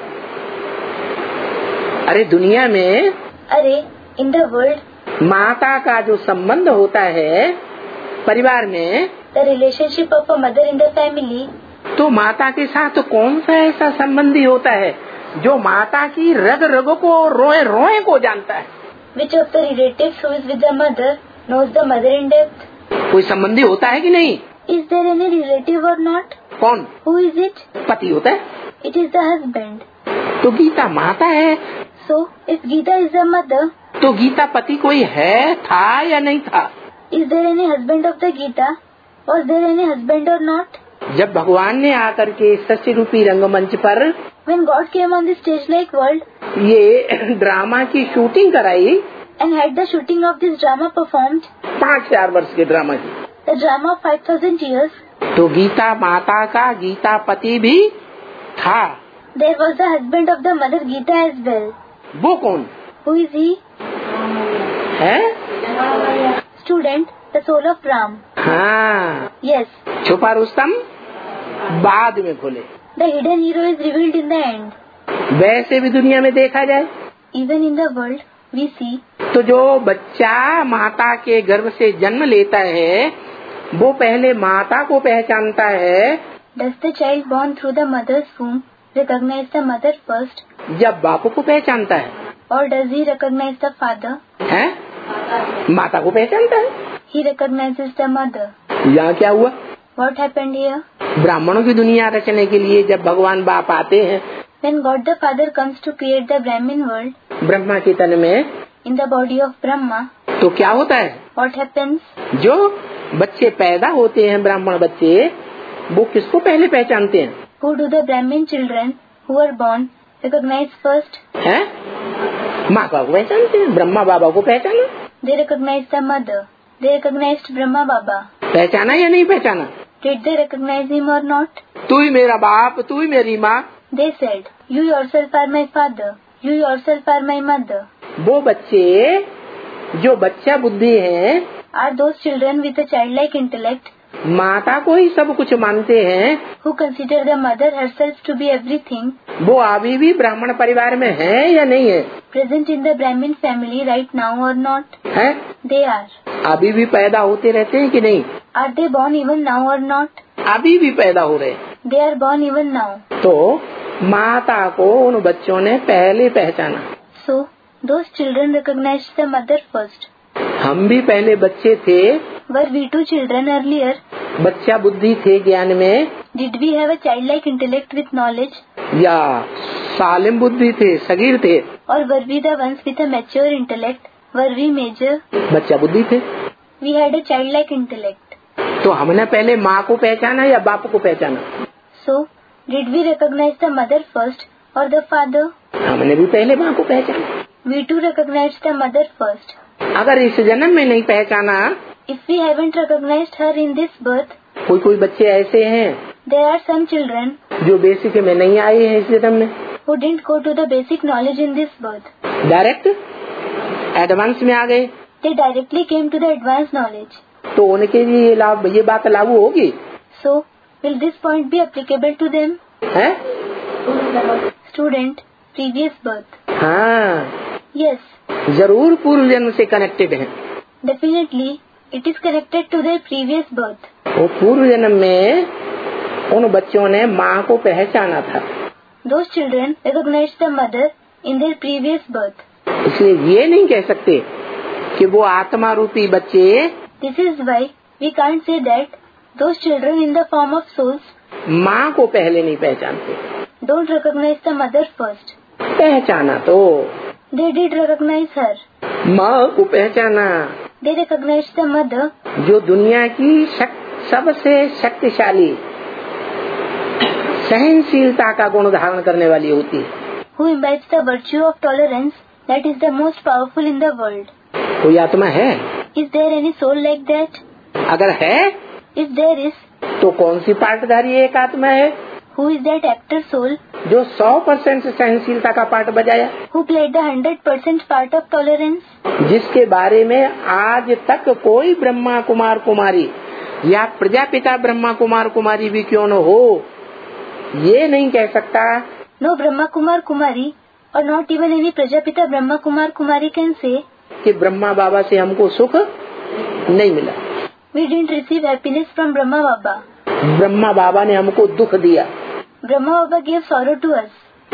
अरे दुनिया में Arey, in the world, माता का जो संबंध होता है परिवार में, the relationship of a mother in the family, तो माता के साथ कौन सा ऐसा संबंधी होता है जो माता की रग रग को रोए रोए को जानता है? which of the relatives who is with the mother knows the mother in depth? कोई संबंधी होता है कि नहीं? Is there any relative or not? कौन? Who is it? पति होता है। It is the husband. तो गीता माता है So, if Gita is the mother, तो गीता पति कोई है, था या नहीं था? is there any husband of the Gita? Was there any husband or not? जब भगवान ने आकर के सच्ची रूपी रंगमंच पर When God came on the stage-like world ये ड्रामा की शूटिंग कराई, and had the shooting of this drama performed, पाँच हजार वर्ष के ड्रामा की, the drama of five thousand years, तो गीता माता का गीता पति भी था। there was the husband of the mother Gita as well. वो कौन Who is he? है? Student, the soul of Ram. हाँ, Yes, छुपा रुस्तम बाद में खुले। the hidden hero is revealed in the end. वैसे भी दुनिया में देखा जाए Even in the world, we see तो जो बच्चा माता के गर्भ से जन्म लेता है वो पहले माता को पहचानता है। does the child born through the mother's womb recognize the mother first, जब बाप को पहचानता है, or does he recognize the father? है? माता को पहचानता है। He recognizes the mother. यहाँ क्या हुआ? What happened here? ब्राह्मणों की दुनिया रचने के लिए जब भगवान बाप आते हैं When God the Father comes to create the Brahmin world Brahma के तन में, in the body of Brahma, तो क्या होता है? what happens? जो बच्चे पैदा होते हैं ब्राह्मण बच्चे, वो किसको पहले पहचानते हैं? Who do the Brahmin children who are born recognize first? है? माँ बाप को पहचानते हैं, ब्रह्मा बाबा को पहचाना। They recognize the mother. They recognized Brahma Baba. पहचाना या नहीं पहचाना? Did they recognize him or not? तू ही मेरा बाप, तू ही मेरी माँ। They said, you yourself are my father. You yourself are my mother. वो बच्चे जो बच्चा बुद्धि हैं, Are those children with a childlike intellect माता को ही सब कुछ मानते हैं, who consider the mother herself to be everything, वो अभी भी ब्राह्मण परिवार में है या नहीं है? present in the Brahmin family right now or not? है? They are. अभी भी पैदा होते रहते हैं कि नहीं? Are they born even now or not? अभी भी पैदा हो रहे हैं। They are born even now. तो माता को उन बच्चों ने पहले पहचाना। So those children recognized the mother first. हम भी पहले बच्चे थे, Were we two children earlier? बच्चा बुद्धि थे ज्ञान में, Did we have a childlike intellect with knowledge? या सालिम बुद्धि थे, सगीर थे? Or were we the ones with a mature intellect? Were we major? बच्चा बुद्धि थे। We had a childlike intellect. तो हमने पहले माँ को पहचाना या बाप को पहचाना? So, did we recognize the mother first or the father? हमने भी पहले माँ को पहचाना। We too recognized the mother first. अगर इस जन्म में नहीं पहचाना, If we haven't recognized her in this birth, कोई कोई बच्चे ऐसे हैं there are some children जो बेसिक में नहीं आए हैं इस जन्म में, who didn't go to the basic knowledge in this birth. Direct advance में आ गए, They directly came to the advanced knowledge. तो उनके लिए ये लाभ ये बात लागू होगी? So, will this point be applicable to them? है? Student, previous birth. हाँ, Yes, जरूर पूर्व जन्म से कनेक्टेड है। definitely, it is connected to their previous birth. वो पूर्व जन्म में उन बच्चों ने माँ को पहचाना था, Those children recognized the mother in their previous birth. इसलिए ये नहीं कह सकते कि वो आत्मा रूपी बच्चे This is why we can't say that those children in the form of souls माँ को पहले नहीं पहचानते। don't recognize the mother first. पहचाना तो They did recognize her. माँ को पहचाना, They recognized the mother जो दुनिया की शक, सबसे शक्तिशाली सहनशीलता का गुण धारण करने वाली होती है। who imbibes the virtue of tolerance that is the most powerful in the world. कोई आत्मा है? Is there any soul like that? अगर है If there is, तो कौन सी पार्टधारी एक आत्मा है who is that actor soul जो सौ परसेंट सहनशीलता का पार्ट बजाया, who played the hundred percent part of tolerance? जिसके बारे में आज तक कोई ब्रह्मा कुमार कुमारी या प्रजापिता ब्रह्मा कुमार कुमारी भी क्यों न हो, ये नहीं कह सकता No Brahma Kumar Kumari or not even any Prajapita Brahma Kumar Kumari can say कि ब्रह्मा बाबा से हमको सुख नहीं मिला, we didn't receive happiness from Brahma Baba. Brahma बाबा ने हमको दुख दिया। Brahma Baba gave sorrow to us.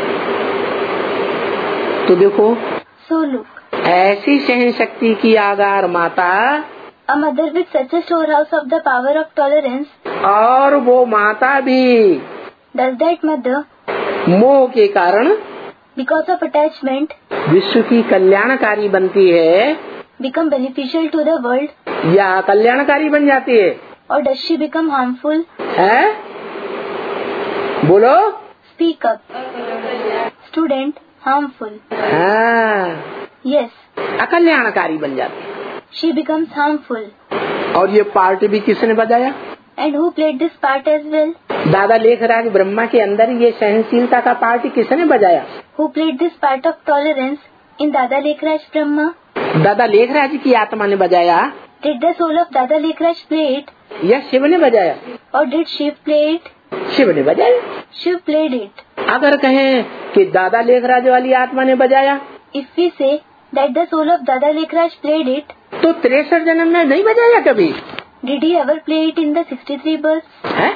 तो देखो, So look, ऐसी सहन शक्ति की आगार माता a mother with such a storehouse of the power of tolerance, और वो माता भी does that mother, मोह के कारण because of attachment, विश्व की कल्याणकारी बनती है become beneficial to the world, या कल्याणकारी बन जाती है? or does she become harmful? है? बोलो। Speak up. Student, harmful. हाँ, Yes, अकल्याणकारी बन जाती है। she becomes harmful. और ये पार्ट भी किसने बजाया? And who played this part as well? दादा लेखराज ब्रह्मा के अंदर ये सहनशीलता का पार्ट किसने बजाया? Who played this part of tolerance in Dada Lekhraj Brahma? दादा लेखराज की आत्मा ने बजाया Did the soul of Dada Lekhraj play it? या शिव ने बजाया? Or did Shiv play it? Shiv ने बजाया। Shiv played it. अगर कहें कि दादा लेखराज वाली आत्मा ने बजाया, If we say that the soul of Dada Lekhraj played it, तो तिरसठ जन्म में नहीं बजाया कभी? did he ever play it in the sixty-three births? है?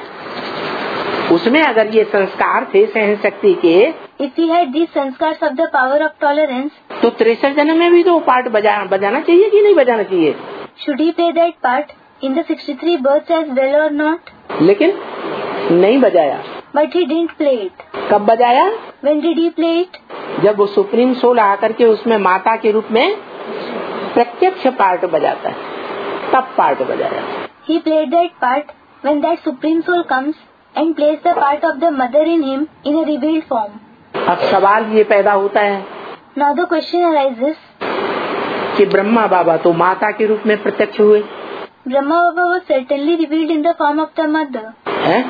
उसमें अगर ये संस्कार थे सहन शक्ति के, If he had these sanskars of the power of tolerance, तो तिरसठ जन्म में भी तो पार्ट बजा बजाना चाहिए कि नहीं बजाना चाहिए? should he play that part in the sixty-three births as well or not? लेकिन नहीं बजाया। But he didn't play it. कब बजाया? When did he play it? जब वो सुप्रीम सोल आकर के उसमें माता के रूप में प्रत्यक्ष पार्ट बजाता है, तब पार्ट बजाया। He played that part when that supreme soul comes and plays the part of the mother in him in a revealed form. अब सवाल ये पैदा होता है Now the question arises, कि ब्रह्मा बाबा तो माता के रूप में प्रत्यक्ष हुए, Brahma Baba was certainly revealed in the form of the mother. हैं?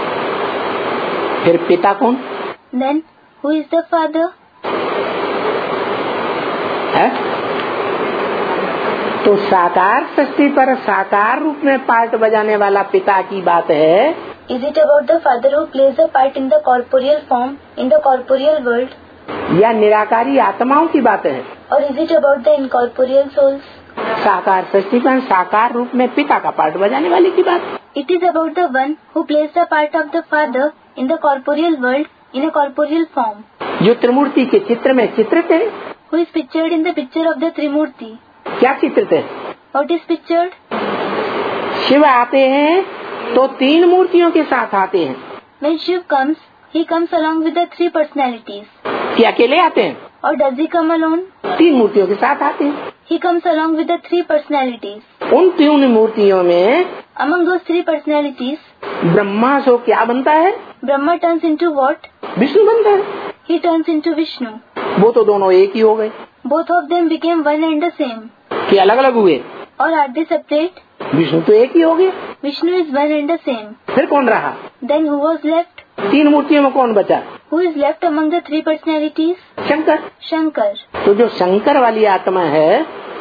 फिर पिता कौन Then who is the father? है? तो साकार षष्ठी पर साकार रूप में पार्ट बजाने वाला पिता की बात है। Is it about the Father who plays a part in the corporeal form in the corporeal world? या निराकारी आत्माओं की बात है? Or is it about the incorporeal souls? साकार षष्ठी पर साकार रूप में पिता का पार्ट बजाने वाले की बात। It is about the one who plays the part of the Father in the corporeal world in a corporeal form. जो त्रिमूर्ति के चित्र में चित्रित है। Who is pictured in the picture of the Trimurti? क्या चित्रित है? What is pictured? शिव आते हैं तो तीन मूर्तियों के साथ आते हैं। When Shiv comes, he comes along with the three personalities. क्या अकेले आते हैं? Or does he come alone? तीन मूर्तियों के साथ आते हैं। He comes along with the three personalities. उन तीन मूर्तियों में Among those three personalities, Brahma से क्या बनता है? Brahma turns into what? Vishnu बनता है। He turns into Vishnu. वो तो दोनों एक ही हो गए। Both of them became one and the same. कि अलग अलग हुए? Or are they separate? Vishnu तो एक ही हो गए। Vishnu is one and the same. फिर कौन रहा? Then who was left? तीन मूर्तियों में कौन बचा? Who is left among the three personalities? Shankar. Shankar. तो जो शंकर वाली आत्मा है,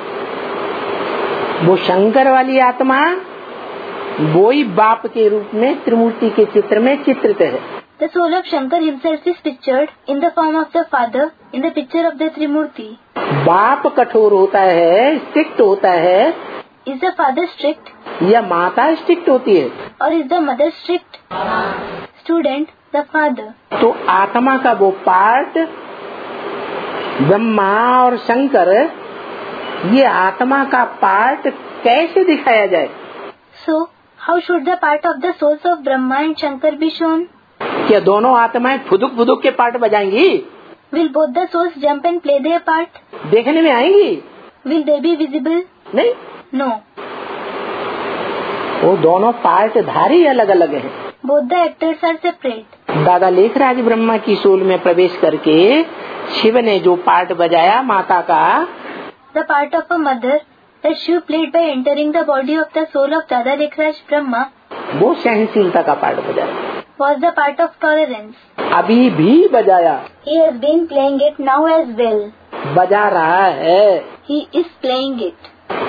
वो शंकर वाली आत्मा वो ही बाप के रूप में त्रिमूर्ति के चित्र में चित्रित है। The soul of Shankar himself is pictured in the form of the Father in the picture of the Trimurti. बाप कठोर होता है, स्ट्रिक्ट होता है। Is the father strict? या माता स्ट्रिक्ट होती है? Or is the mother strict? Student, the father. तो आत्मा का वो पार्ट ब्रह्मा और शंकर, ये आत्मा का पार्ट कैसे दिखाया जाए? So, how should the part of the souls of Brahma and Shankar be shown? क्या दोनों आत्माएं फुदुक फुदुक के पार्ट बजाएंगी? Will both the souls jump and play their part? देखने में आएंगी? Will they be visible? नहीं। No. वो दोनों पार्ट धारी अलग अलग हैं। Both the actors are separate. दादा लेखराज ब्रह्मा की सोल में प्रवेश करके शिव ने जो पार्ट बजाया माता का, The part of a mother that Shiv played by entering the body of the soul of Dada Lekhraj Brahma, वो सहनशीलता का पार्ट बजाया, was the part of tolerance. अभी भी बजाया, He has been playing it now as well. बजा रहा है। He is playing it.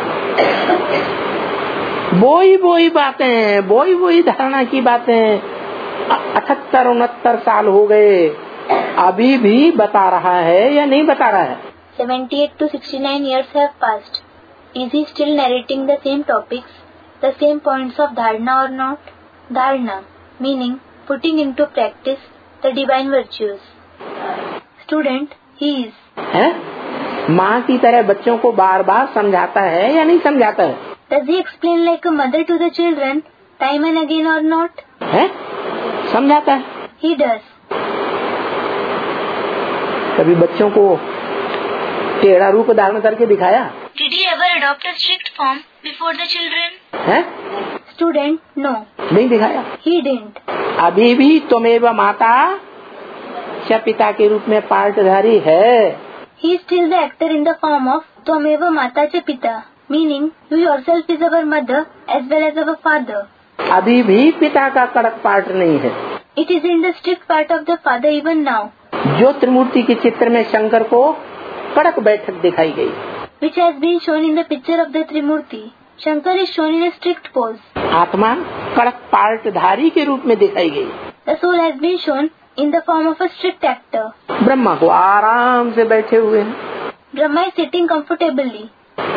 वो ही वो ही बातें, वो ही वो ही धारणा की बातें अठहत्तर उनहत्तर साल हो गए, अभी भी बता रहा है या नहीं बता रहा है? seventy-eight to sixty-nine years have passed. Is he still narrating the same topics, the same points of dharana or not? Dharana, meaning putting into practice the divine virtues. Student, he is. है? माँ की तरह बच्चों को बार बार समझाता है या नहीं समझाता है? Does he explain like a mother to the children, time and again or not? है? समझाता है। He does. कभी बच्चों को टेढ़ा रूप धारण करके दिखाया? Did he ever adopt a strict form before the children? है? Student, no. नहीं दिखाया। He didn't. अभी भी तुमेव माता च पिता के रूप में पार्टधारी है। He is still the actor in the form of Tvameva Mata Cha Pita, meaning you yourself is our mother as well as our father. अभी भी पिता का कड़क पार्ट नहीं है। It is in the strict part of the father even now. जो त्रिमूर्ति के चित्र में शंकर को कड़क बैठक दिखाई गई, which has been shown in the picture of the Trimurti. Shankar is shown in a strict pose. आत्मा कड़क पार्टधारी के रूप में दिखाई गई। The soul has been shown in the form of a strict actor. Brahma को आराम से बैठे हुए हैं। Brahma is sitting comfortably.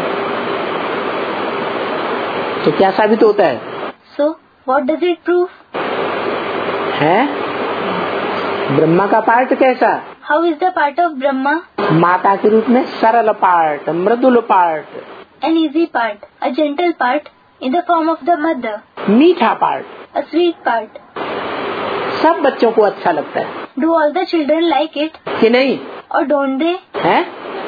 तो क्या साबित होता है? So, what does it prove? है? ब्रह्मा का पार्ट कैसा? How is the part of Brahma? माता के रूप में सरल पार्ट, मृदुल part, An easy part, a gentle part, in the form of the mother. मीठा पार्ट, A sweet part. सब बच्चों को अच्छा लगता है। Do all the children like it? कि नहीं? Or don't they? है?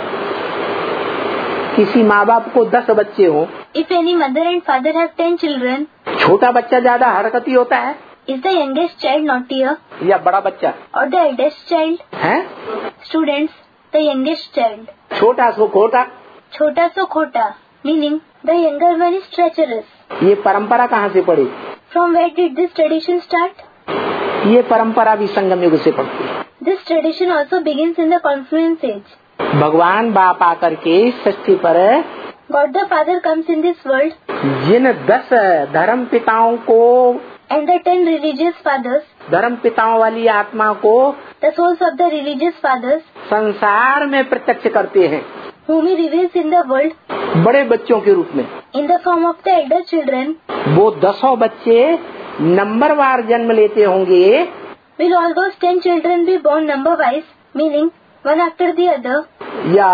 किसी माँ बाप को दस बच्चे हो, If any mother and father have ten children, छोटा बच्चा ज्यादा हरकती होता है is the youngest child naughtier या बड़ा बच्चा? or the eldest child? है? Students, the youngest child. छोटा सो खोटा। Chota so khota, meaning the younger one is treacherous. ये परंपरा कहाँ से पड़ी? From where did this tradition start? ये परंपरा भी संगम युग से पड़ती है। This tradition also begins in the confluence age. भगवान बाप आकर के षष्ठी पर God the Father comes in this world, जिन दस धर्म पिताओं को, and the ten religious fathers, धर्म पिताओं वाली आत्मा को the souls of the religious fathers, संसार में प्रत्यक्ष करते हैं, whom he reveals in the world, बड़े बच्चों के रूप में, in the form of the elder children, वो दसों बच्चे नंबरवार जन्म लेते होंगे, will all those ten children be born number wise, meaning one after the other, या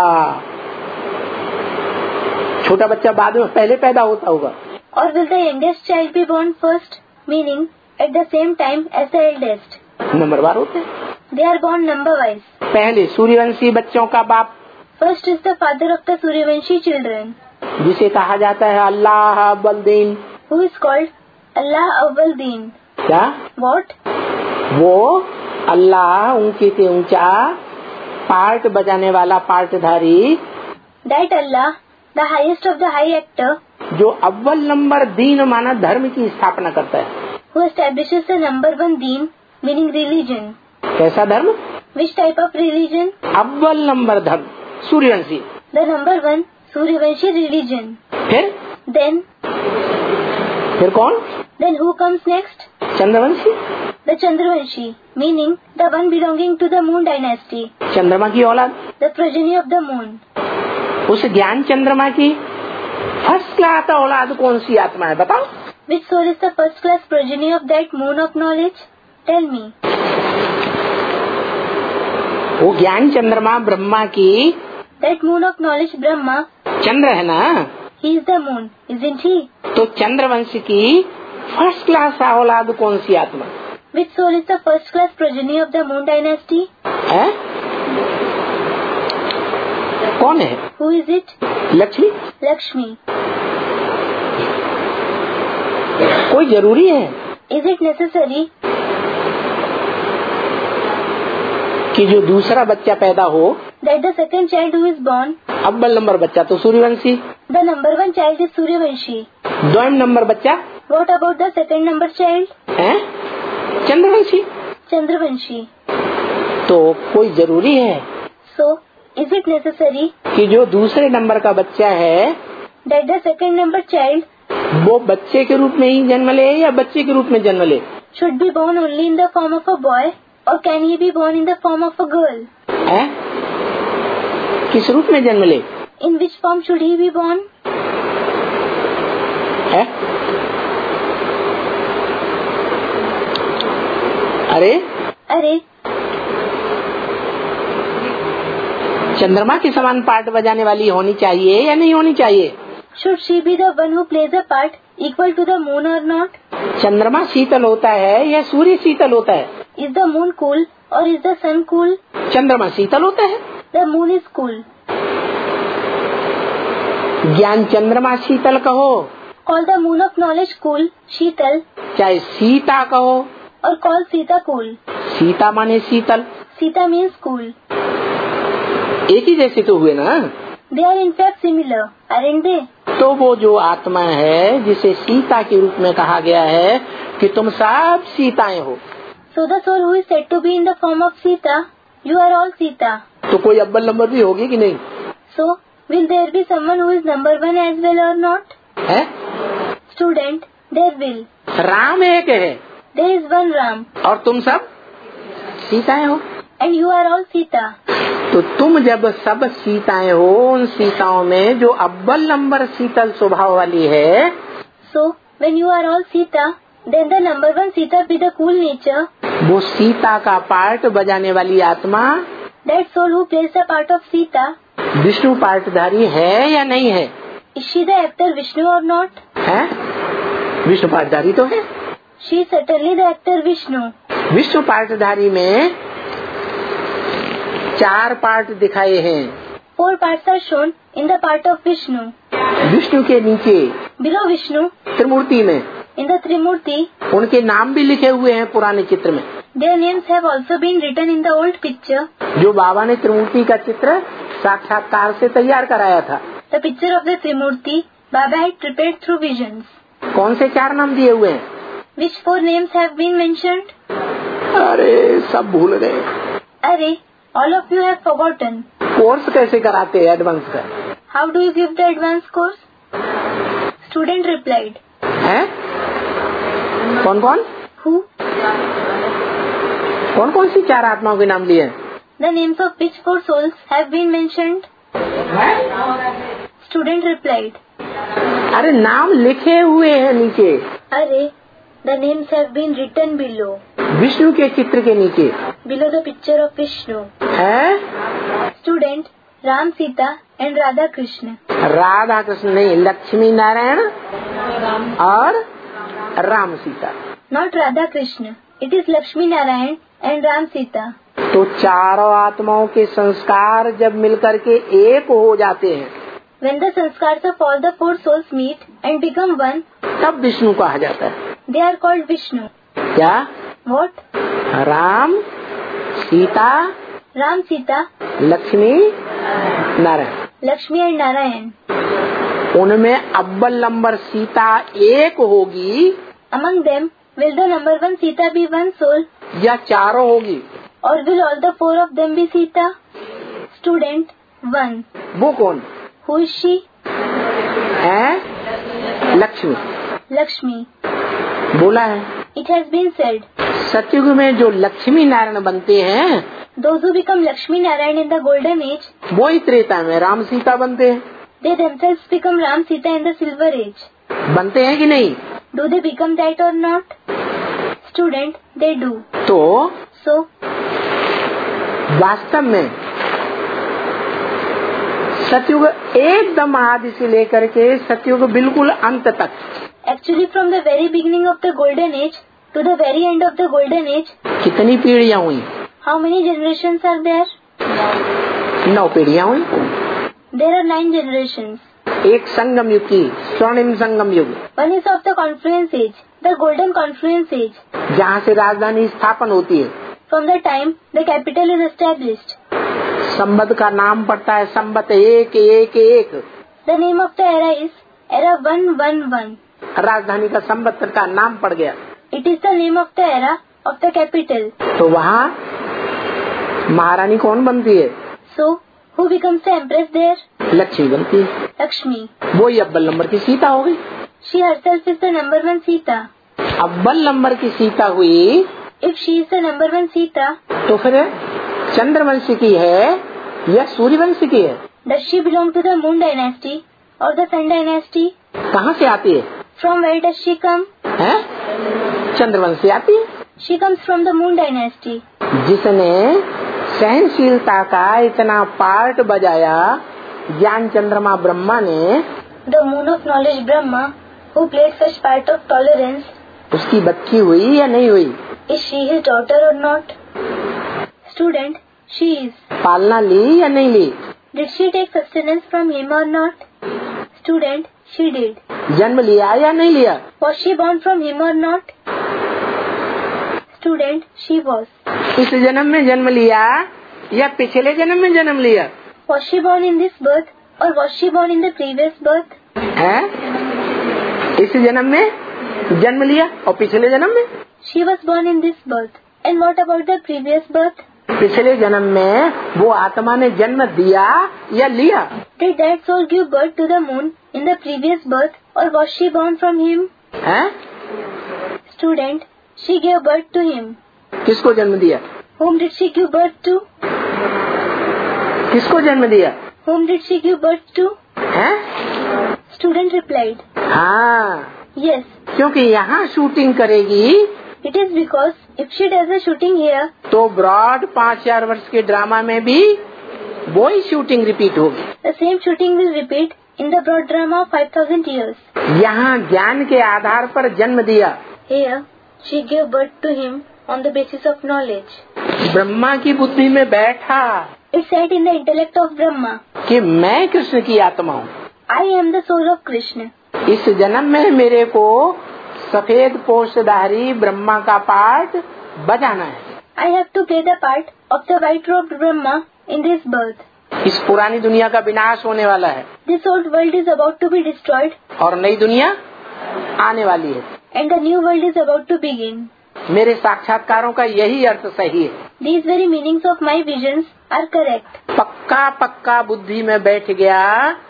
छोटा बच्चा बाद में पहले पैदा होता होगा, or will the youngest child be born first, meaning at the same time as the eldest? नंबरवार होते हैं। They are born number wise. पहले सूर्यवंशी बच्चों का बाप, First is the father of the Suryavanshi children, जिसे कहा जाता है अल्लाह अव्वल-दीन। who is called Allah Awwal-Deen. क्या? What? वो अल्लाह ऊंचे से ऊंचा पार्ट बजाने वाला पार्टधारी, That Allah, the highest of the high actor, जो अव्वल नंबर दीन माना धर्म की स्थापना करता है। who establishes the number one deen, meaning religion. कैसा धर्म? Which type of religion? अव्वल नंबर धर्म Suryavanshi. The number one Suryavanshi religion. फिर Then, फिर कौन? then who comes next? Chandravanshi. The Chandravanshi, meaning the one belonging to the moon dynasty, चंद्रमा की औलाद। the progeny of the moon. उस ज्ञान चंद्रमा की फर्स्ट क्लास औलाद कौन सी आत्मा है बताओ? Which soul is the first class progeny of that moon of knowledge? Tell me. वो ज्ञान चंद्रमा ब्रह्मा की That moon of knowledge Brahma, चंद्र है ना, he is the moon, isn't he? तो चंद्रवंश की फर्स्ट क्लास औलाद कौन सी आत्मा Which soul is the first class progeny of the moon dynasty? है? कौन है? Who is it? Lakshmi. Lakshmi. कोई जरूरी है Is it necessary कि जो दूसरा बच्चा पैदा हो, that the second child who is born, अव्वल नंबर बच्चा तो Suryavanshi, the number one child is Suryavanshi? द्वैम नंबर बच्चा What about the second number child? है चंद्रवंशी। Chandravanshi. तो कोई जरूरी है So, is it necessary कि जो दूसरे नंबर का बच्चा है that the second number child वो बच्चे के रूप में ही जन्म ले या बच्चे के रूप में जन्म ले? should be born only in the form of a boy, or can he be born in the form of a girl? है? किस रूप में जन्म ले? In which form should he be born? है? अरे अरे चंद्रमा के समान पार्ट बजाने वाली होनी चाहिए या नहीं होनी चाहिए? should she be the one who plays a part equal to the moon or not? चंद्रमा शीतल होता है या सूर्य शीतल होता है? Is the moon cool or is the sun cool? चंद्रमा शीतल होता है। The moon is cool. ज्ञान चंद्रमा शीतल कहो, Call the moon of knowledge cool, Sheetal, चाहे सीता कहो, or call Sita cool. Sita माने शीतल, Sita means cool. एक ही जैसे तो हुए ना। They are in fact similar, aren't they? तो वो जो आत्मा है जिसे सीता के रूप में कहा गया है कि तुम सब सीताएं हो, So the soul who is said to be in the form of Sita, you are all Sita. तो कोई अव्वल नंबर भी होगी कि नहीं? So, will there be someone who is number one as well or not? है? Student, there will. Ram एक है There is one Ram, और तुम सब सीताएं हो। and you are all Sita. तो तुम जब सब सीताएं हो, उन सीताओं में जो अव्वल नंबर शीतल स्वभाव वाली है, So, when you are all Sita, then the number one Sita be the cool nature, वो सीता का पार्ट बजाने वाली आत्मा that soul who plays the part of Sita, Vishnu पार्टधारी है या नहीं है? is she the actor Vishnu or not? है? विष्णु पार्टधारी तो है। She is certainly the actor Vishnu. Vishnu पार्टधारी में चार पार्ट दिखाए हैं। Four parts are shown in the part of Vishnu. Vishnu के नीचे Below Vishnu, त्रिमूर्ति में in the Trimurti, उनके नाम भी लिखे हुए हैं पुराने चित्र में। their names have also been written in the old picture, जो बाबा ने त्रिमूर्ति का चित्र साक्षात्कार से तैयार कराया था। the picture of the Trimurti Baba had prepared through visions. कौन से चार नाम दिए हुए हैं? Which four names have been mentioned? अरे सब भूल गए। Array, all of you have forgotten. Course कैसे कराते हैं एडवांस का? How do you give the advanced course? Student replied. हैं? कौन कौन? Who? कौन कौन सी चार आत्माओं के नाम लिए? The names of which four souls have been mentioned? Student replied. अरे नाम लिखे हुए हैं नीचे. अरे, the names have been written below. Vishnu के चित्र के नीचे. Below the picture of Vishnu. है? Student, Ram, Sita and Radha Krishna. Radha Krishna नहीं, लक्ष्मी नारायण और Ram Sita. Not Radha Krishna. It is Lakshmi Narayan and Ram Sita. तो चारों आत्माओं के संस्कार जब मिलकर के एक हो जाते हैं, When the sanskars of all the four souls meet and become one, तब विष्णु कहा जाता है. they are called Vishnu. क्या? What? Ram Sita Ram, Sita, Lakshmi Narayan. Lakshmi and Narayan. उनमें अव्वल नंबर सीता एक होगी Among them, will the number one Sita be one soul, या चारों होगी? or will all the four of them be Sita? Student, one. वो कौन Who is she? है? लक्ष्मी. Lakshmi. बोला है. It has been said, सतयुग में जो लक्ष्मी नारायण बनते हैं, those who become Lakshmi Narayan in the golden age, वो ही त्रेता में राम सीता बनते हैं. they themselves become Ram Sita in the silver age. बनते हैं कि नहीं? Do they become that or not? Student, they do. तो So, वास्तव में सतयुग एकदम आदि से लेकर के सतयुग बिल्कुल अंत तक, actually from the very beginning of the golden age to the very end of the golden age, कितनी पीढ़ियां हुई? how many generations are there? नौ पीढ़ियां हुई. There are nine generations. एक संगम युग की, स्वर्णिम संगम युग, One is of the confluence age, the golden confluence age, जहाँ से राजधानी स्थापन होती है. from the time the capital is established. संवत का नाम पड़ता है संवत एक एक एक. The name of the era is era one one one. राजधानी का संवत का नाम पड़ गया. It is the name of the era of the capital. तो वहाँ महारानी कौन बनती है? So, who becomes the empress there? Lakshmi बनती है. Lakshmi. वो ही अव्वल नंबर की सीता हो गई. She herself is the number one Sita. अव्वल नंबर की सीता हुई If she is the number one Sita, तो फिर चंद्रवंश की है या सूर्यवंश की है? does she belong to the moon dynasty or the sun dynasty? कहाँ से आती है? From where does she come? हैं? चंद्रवंश से आती है. She comes from the moon dynasty. जिसने सहनशीलता का इतना पार्ट बजाया, ज्ञान चंद्रमा ब्रह्मा ने, The moon of knowledge Brahma, who played such part of tolerance, उसकी बच्ची हुई या नहीं हुई? is she his daughter or not? Student, she is. पालना ली या नहीं ली? Did she take sustenance from him or not? Student, she did. जन्म लिया या नहीं लिया? Was she born from him or not? Student, she was. इस जन्म में जन्म लिया या पिछले जन्म में जन्म लिया? Was she born in this birth or was she born in the previous birth? है? इस जन्म में जन्म लिया और पिछले जन्म में? She was born in this birth. And what about the previous birth? पिछले जन्म में वो आत्मा ने जन्म दिया या लिया? Did that soul give birth to the moon in the previous birth or was she born from him? है? Student, she gave birth to him. किसको जन्म दिया? Whom did she give birth to? किसको जन्म दिया? Whom did she give birth to? है? Student replied, हाँ, yes. क्योंकि यहाँ शूटिंग करेगी It is because if she does the shooting here, तो ब्रॉड पाँच हजार वर्ष के ड्रामा में भी वो ही शूटिंग रिपीट होगी. the same shooting will repeat in the broad drama of five thousand years. यहाँ ज्ञान के आधार पर जन्म दिया. Here, she gave birth to him on the basis of knowledge. Brahma की बुद्धि में बैठा It sat in the intellect of Brahma. कि मैं कृष्ण की आत्मा हूँ. I am the soul of Krishna. इस जन्म में मेरे को सफेद पोषधारी ब्रह्मा का पार्ट बजाना है. I have to play the part of the white-robed Brahma in this birth. इस पुरानी दुनिया का विनाश होने वाला है This old world is about to be destroyed और नई दुनिया आने वाली है. and the new world is about to begin. मेरे साक्षात्कारों का यही अर्थ सही है. These very meanings of my visions are correct. पक्का पक्का बुद्धि में बैठ गया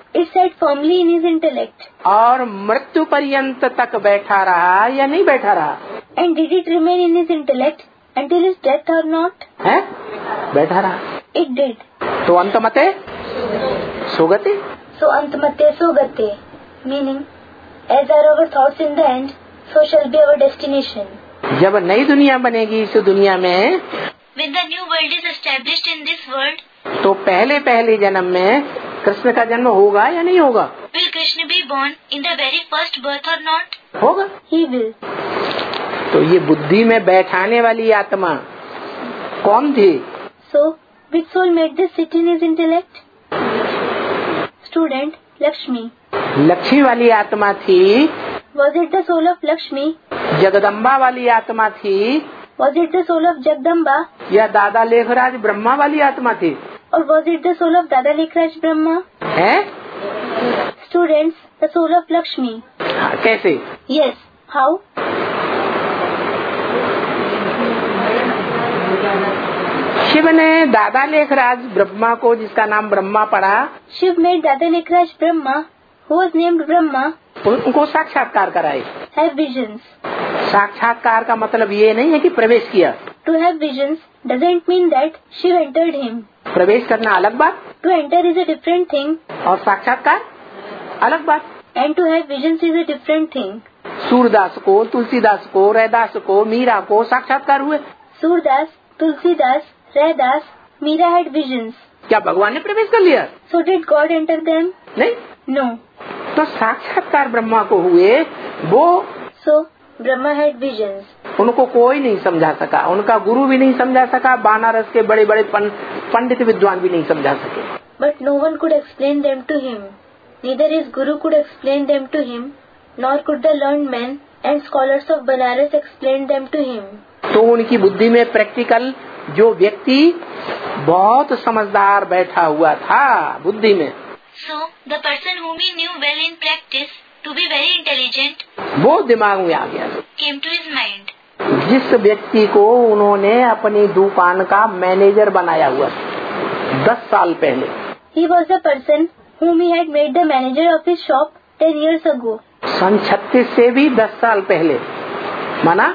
It sat firmly in his intellect. और मृत्यु पर्यंत तक बैठा रहा या नहीं बैठा रहा? And did it remain in his intellect until his death or not? है? बैठा रहा. It did. तो अंतमते सुगति. So antamate sugate, meaning as are our thoughts in the end, so shall be our destination. जब नई दुनिया बनेगी इस दुनिया में, When the new world is established in this world, तो पहले पहले जन्म में कृष्ण का जन्म होगा या नहीं होगा? will Krishna be born in the very first birth or not? होगा. He will. तो ये बुद्धि में बैठाने वाली आत्मा कौन थी? So, which soul made this sit in his intellect? Student, Lakshmi. Lakshmi वाली आत्मा थी. Was it the soul of Lakshmi? Jagdamba वाली आत्मा थी. Was it the soul of Jagdamba? या दादा लेखराज ब्रह्मा वाली आत्मा थी? Or was it the soul of Dada Lekhraj Brahma? है? Students, the soul of Lakshmi. हाँ, कैसे? Yes. How? शिव ने दादा लेखराज ब्रह्मा को, जिसका नाम ब्रह्मा पड़ा, Shiv made Dada Lekhraj Brahma, who was named Brahma, उनको साक्षात्कार कराए. have visions. साक्षात्कार का मतलब ये नहीं है कि प्रवेश किया. To have visions doesn't mean that Shiv entered him. प्रवेश करना अलग बात To enter is a different thing, और साक्षात्कार अलग बात. and to have visions is a different thing. Surdas को, तुलसीदास को, रैदास को, मीरा को साक्षात्कार हुए. Surdas, Tulsidas, Raidas, Meera had visions. क्या भगवान ने प्रवेश कर लिया? So did God enter them? नहीं. No. तो साक्षात्कार ब्रह्मा को हुए, वो So Brahma had visions. उनको कोई नहीं समझा सका, उनका गुरु भी नहीं समझा सका, बनारस के बड़े बड़े पंडित विद्वान भी नहीं समझा सके. But no one could explain them to him. Neither his guru could explain them to him, nor could the learned men and scholars of Banaras explain them to him. तो उनकी बुद्धि में प्रैक्टिकल जो व्यक्ति बहुत समझदार बैठा हुआ था बुद्धि में, So the person whom he knew well in practice to be very intelligent, वो दिमाग में आ गया. came to his mind. जिस व्यक्ति को उन्होंने अपनी दुकान का मैनेजर बनाया हुआ दस साल पहले, He was the person whom he had made the manager of his shop ten years ago. सन छत्तीस से भी दस साल पहले, माना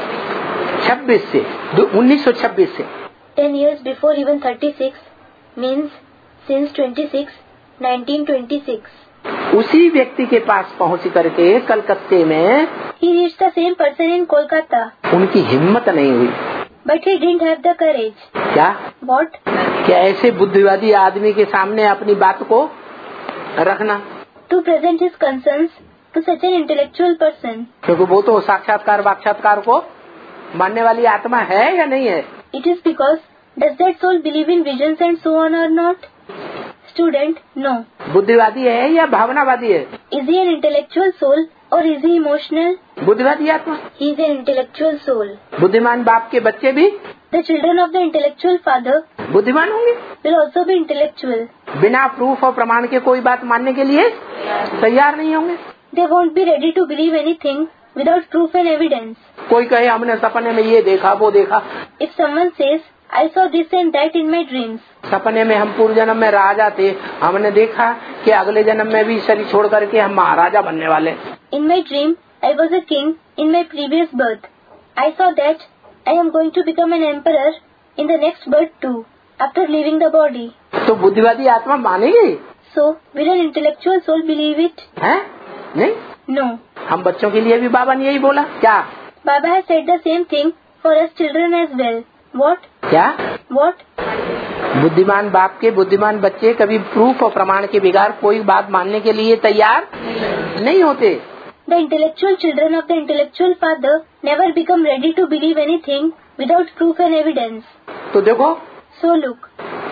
छब्बीस से, उन्नीस सौ छब्बीस से. Ten years before even thirty-six means since twenty-six, nineteen twenty-six. उसी व्यक्ति के पास पहुंच करके कलकत्ते में He reached the same person in Kolkata. उनकी हिम्मत नहीं हुई. But he didn't have the courage. क्या? What? क्या ऐसे बुद्धिवादी आदमी के सामने अपनी बात को रखना? To present his concerns to such an intellectual person. क्योंकि वो तो साक्षात्कार वाक्षात्कार को मानने वाली आत्मा है या नहीं है? It is because does that soul believe in visions and so on or not? Student, no. बुद्धिवादी है या भावनावादी है? Is he an intellectual soul or is he emotional? बुद्धिवादी आत्मा. He is an intellectual soul. बुद्धिमान बाप के बच्चे भी The children of the intellectual father बुद्धिमान होंगे. will also be intellectual. बिना प्रूफ और प्रमाण के कोई बात मानने के लिए तैयार नहीं होंगे. They won't be ready to believe anything without proof and evidence. कोई कहे हमने सपने में ये देखा वो देखा. If someone says, I saw this and that in my dreams. सपने में हम पूर्व जन्म में राजा थे, हमने देखा कि अगले जन्म में भी शरीर छोड़ करके हम महाराजा बनने वाले. In my dream, I was a king in my previous birth. I saw that I am going to become an emperor in the next birth too, after leaving the body. तो बुद्धिवादी आत्मा मानेगी? So, will an intellectual soul believe it? है? नहीं. No. हम बच्चों के लिए भी बाबा ने यही बोला. क्या? Baba has said the same thing for us children as well. What? क्या? What? बुद्धिमान बाप के बुद्धिमान बच्चे कभी प्रूफ और प्रमाण के बगैर कोई बात मानने के लिए तैयार नहीं होते. The intellectual children of the intellectual father never become ready to believe anything without proof and evidence. तो देखो. So look.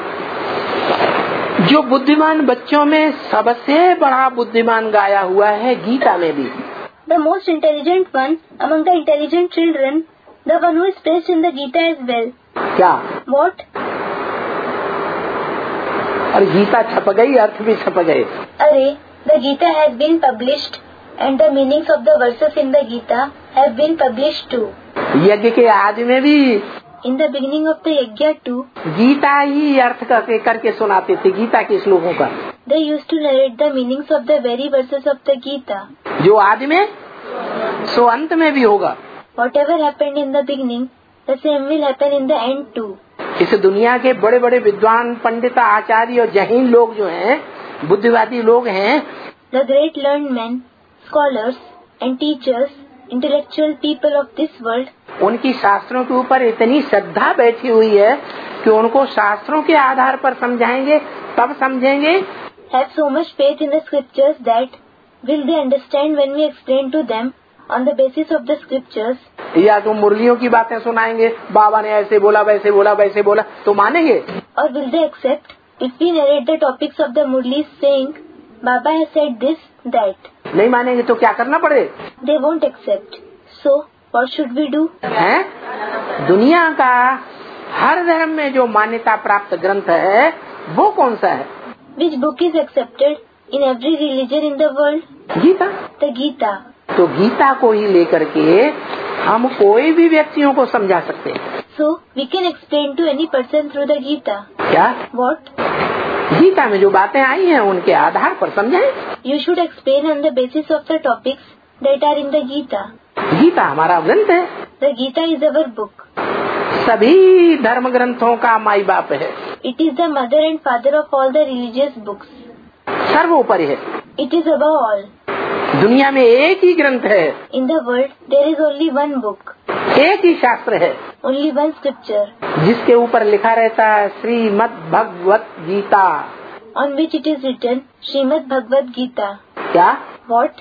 जो बुद्धिमान बच्चों में सबसे बड़ा बुद्धिमान गाया हुआ है गीता में भी. The most intelligent one among the intelligent children, the one who is praised in the Gita as well. क्या? What? और गीता छप गई, अर्थ भी छप गए. Array, the Gita has been published and the meanings of the verses in the Gita have been published too. यज्ञ के आदि में भी In the beginning of the Yajna too, Gita ही अर्थ करके करके सुनाते थे गीता के श्लोकों का, they used to narrate the meanings of the very verses of the Gita. जो आदि में सो अंत में भी होगा। Whatever happened in the beginning, the same will happen in the end too. इस दुनिया के बड़े बड़े विद्वान पंडित आचार्य और जहीन लोग जो हैं, बुद्धिवादी लोग हैं, The great learned men, scholars and teachers, intellectual people of this world, उनकी शास्त्रों के ऊपर इतनी श्रद्धा बैठी हुई है कि उनको शास्त्रों के आधार पर समझाएंगे तब समझेंगे। have so much faith in the scriptures that will they understand when we explain to them on the basis of the scriptures. या तो मुरलियों की बातें सुनाएंगे, बाबा ने ऐसे बोला वैसे बोला वैसे बोला, तो मानेंगे? Or will they accept if we narrate the topics of the Murlis saying Baba has said this, that? नहीं मानेंगे तो क्या करना पड़े? They won't accept. So what should we do? हैं? दुनिया का हर धर्म में जो मान्यता प्राप्त ग्रंथ है वो कौन सा है? Which book is accepted in every religion in the world? Gita. The Gita. तो गीता को ही लेकर के हम कोई भी व्यक्तियों को समझा सकते हैं। So we can explain to any person through the Gita. क्या? What? गीता में जो बातें आई हैं उनके आधार पर समझाएं। You should explain on the basis of the topics that are in the Gita. Gita हमारा ग्रंथ है। The Gita is our book. सभी धर्म ग्रंथों का माई बाप है। It is the mother and father of all the religious books. सर्वोपरि है। It is above all. दुनिया में एक ही ग्रंथ है। In the world there is only one book. एक ही शास्त्र है। Only one scripture. जिसके ऊपर लिखा रहता है Shrimad Bhagavad Gita. On which it is written Srimad Bhagavad Gita. क्या? What?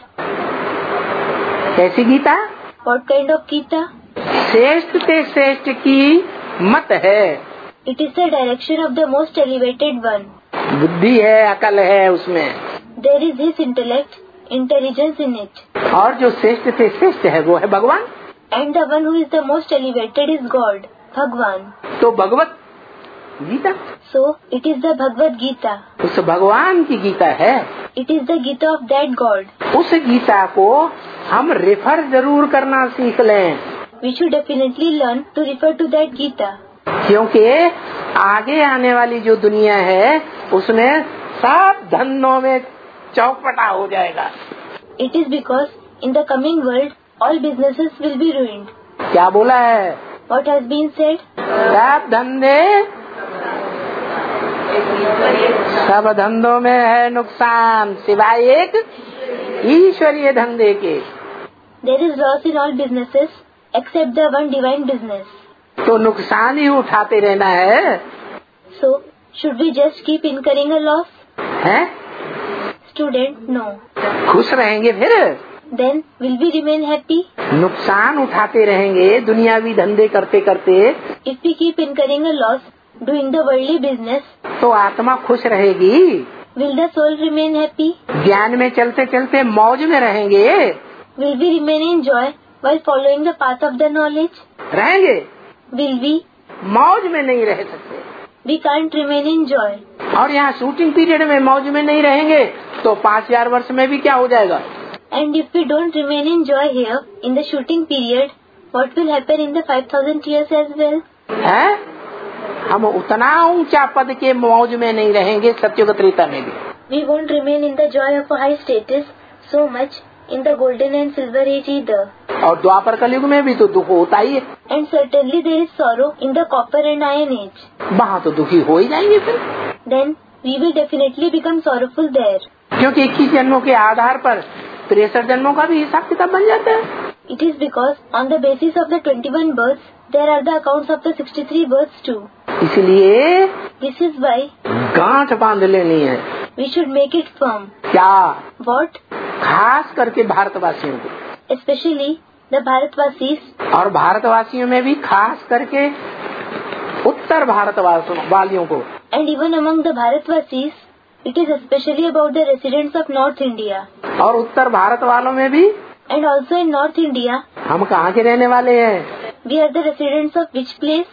कैसी Gita? What kind of Gita? श्रेष्ठ से श्रेष्ठ की मत है। It is the direction of the most elevated one. बुद्धि है, अकल है उसमें। There is his intellect, intelligence in it. और जो श्रेष्ठ से श्रेष्ठ है वो है भगवान। And the one who is the most elevated is God, Bhagwan. तो Bhagavad Gita, So it is the Bhagavad Gita. उस भगवान की गीता है। It is the Gita of that God. उस गीता को हम रेफर जरूर करना सीख लें, We should definitely learn to refer to that Gita. क्योंकि आगे आने वाली जो दुनिया है उसमें सब धंधों में चौपटा हो जाएगा। It is because in the coming world all businesses will be ruined. क्या बोला है? What has been said? सब धंधे सब धंधों में है नुकसान सिवाय एक ईश्वरीय धंधे के। There is loss in all businesses except the one divine business. तो नुकसान ही उठाते रहना है। So should we just keep incurring a loss? हैं? Student, no. खुश रहेंगे फिर? Then will we remain happy? नुकसान उठाते रहेंगे दुनियावी धंधे करते करते, If we keep incurring a loss doing the worldly business, तो आत्मा खुश रहेगी। will the soul remain happy? ज्ञान में चलते चलते मौज में रहेंगे। Will we remain in joy while following the path of the knowledge? रहेंगे। Will we? मौज में नहीं रह सकते। We can't remain in joy. और यहाँ शूटिंग पीरियड में मौज में नहीं रहेंगे तो पाँच हजार वर्ष में भी क्या हो जाएगा? And if we don't remain in joy here in the shooting period, what will happen in the five thousand years as well? है? हम उतना ऊंचा पद के मौज में नहीं रहेंगे सत्युग त्रेता में भी। We won't remain in the joy of a high status so much in the golden and silver age either. और द्वापर कलयुग में भी तो दुख होता ही है। And certainly there is sorrow in the copper and iron age. वहाँ तो दुखी हो ही जाएंगे फिर। Then we will definitely become sorrowful there. क्योंकि इक्कीस जन्मों के आधार पर तिरसठ जन्मों का भी हिसाब किताब बन जाता है। It is because on the basis of the twenty-one births, there are the accounts of the sixty-three births too. इसलिए This is why गांठ बांध लेनी है। we should make it firm. क्या? What? खास करके भारतवासियों को, Especially the Bharatvasis, और भारतवासियों में भी खास करके उत्तर भारत वालियों को। and even among the Bharatvasis, it is especially about the residents of North India. और उत्तर भारत वालों में भी And also in North India, हम कहाँ के रहने वाले हैं? we are the residents of which place?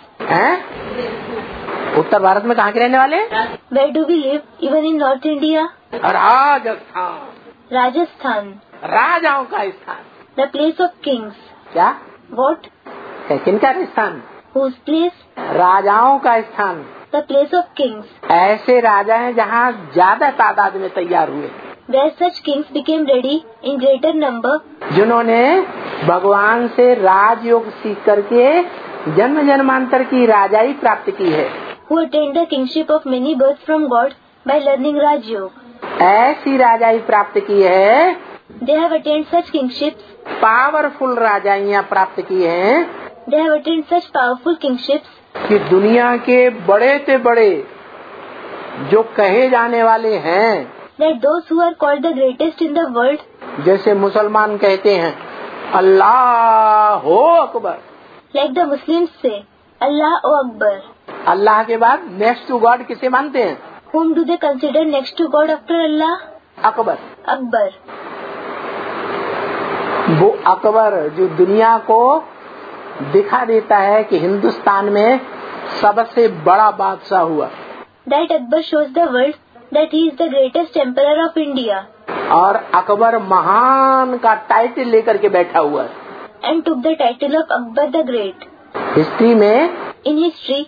हैं? उत्तर भारत में कहाँ के रहने वाले? Where do we live? Even in North India? Rajasthan, Rajasthan, राजाओं का स्थान। the place of kings. क्या What? है? किनका स्थान? whose place? राजाओं का स्थान, The place of kings. ऐसे राजा हैं जहाँ ज्यादा तादाद में तैयार हुए, Where such kings became ready in greater number, जिन्होंने भगवान से राजयोग सीख करके जन्म जन्मांतर की राजाई प्राप्त की है। who attained the kingship of many births from God by learning Raj Yoga. ऐसी राजाई प्राप्त की है, They have attained such kingships. Powerful राजाइयाँ प्राप्त की हैं They have attained such powerful kingships कि दुनिया के बड़े से बड़े जो कहे जाने वाले हैं, that those who are called the greatest in the world, जैसे मुसलमान कहते हैं अल्लाह हो Akbar, like the Muslims say, Allah O Akbar. अल्लाह के बाद नेक्स्ट टू गॉड किसे मानते हैं? Whom do they consider next to God after Allah? Akbar. Akbar. वो अकबर जो दुनिया को दिखा देता है कि हिंदुस्तान में सबसे बड़ा बादशाह हुआ, That Akbar shows the world that he is the greatest emperor of India और अकबर महान का टाइटल लेकर के बैठा हुआ है। and took the title of Akbar the Great. History में In history,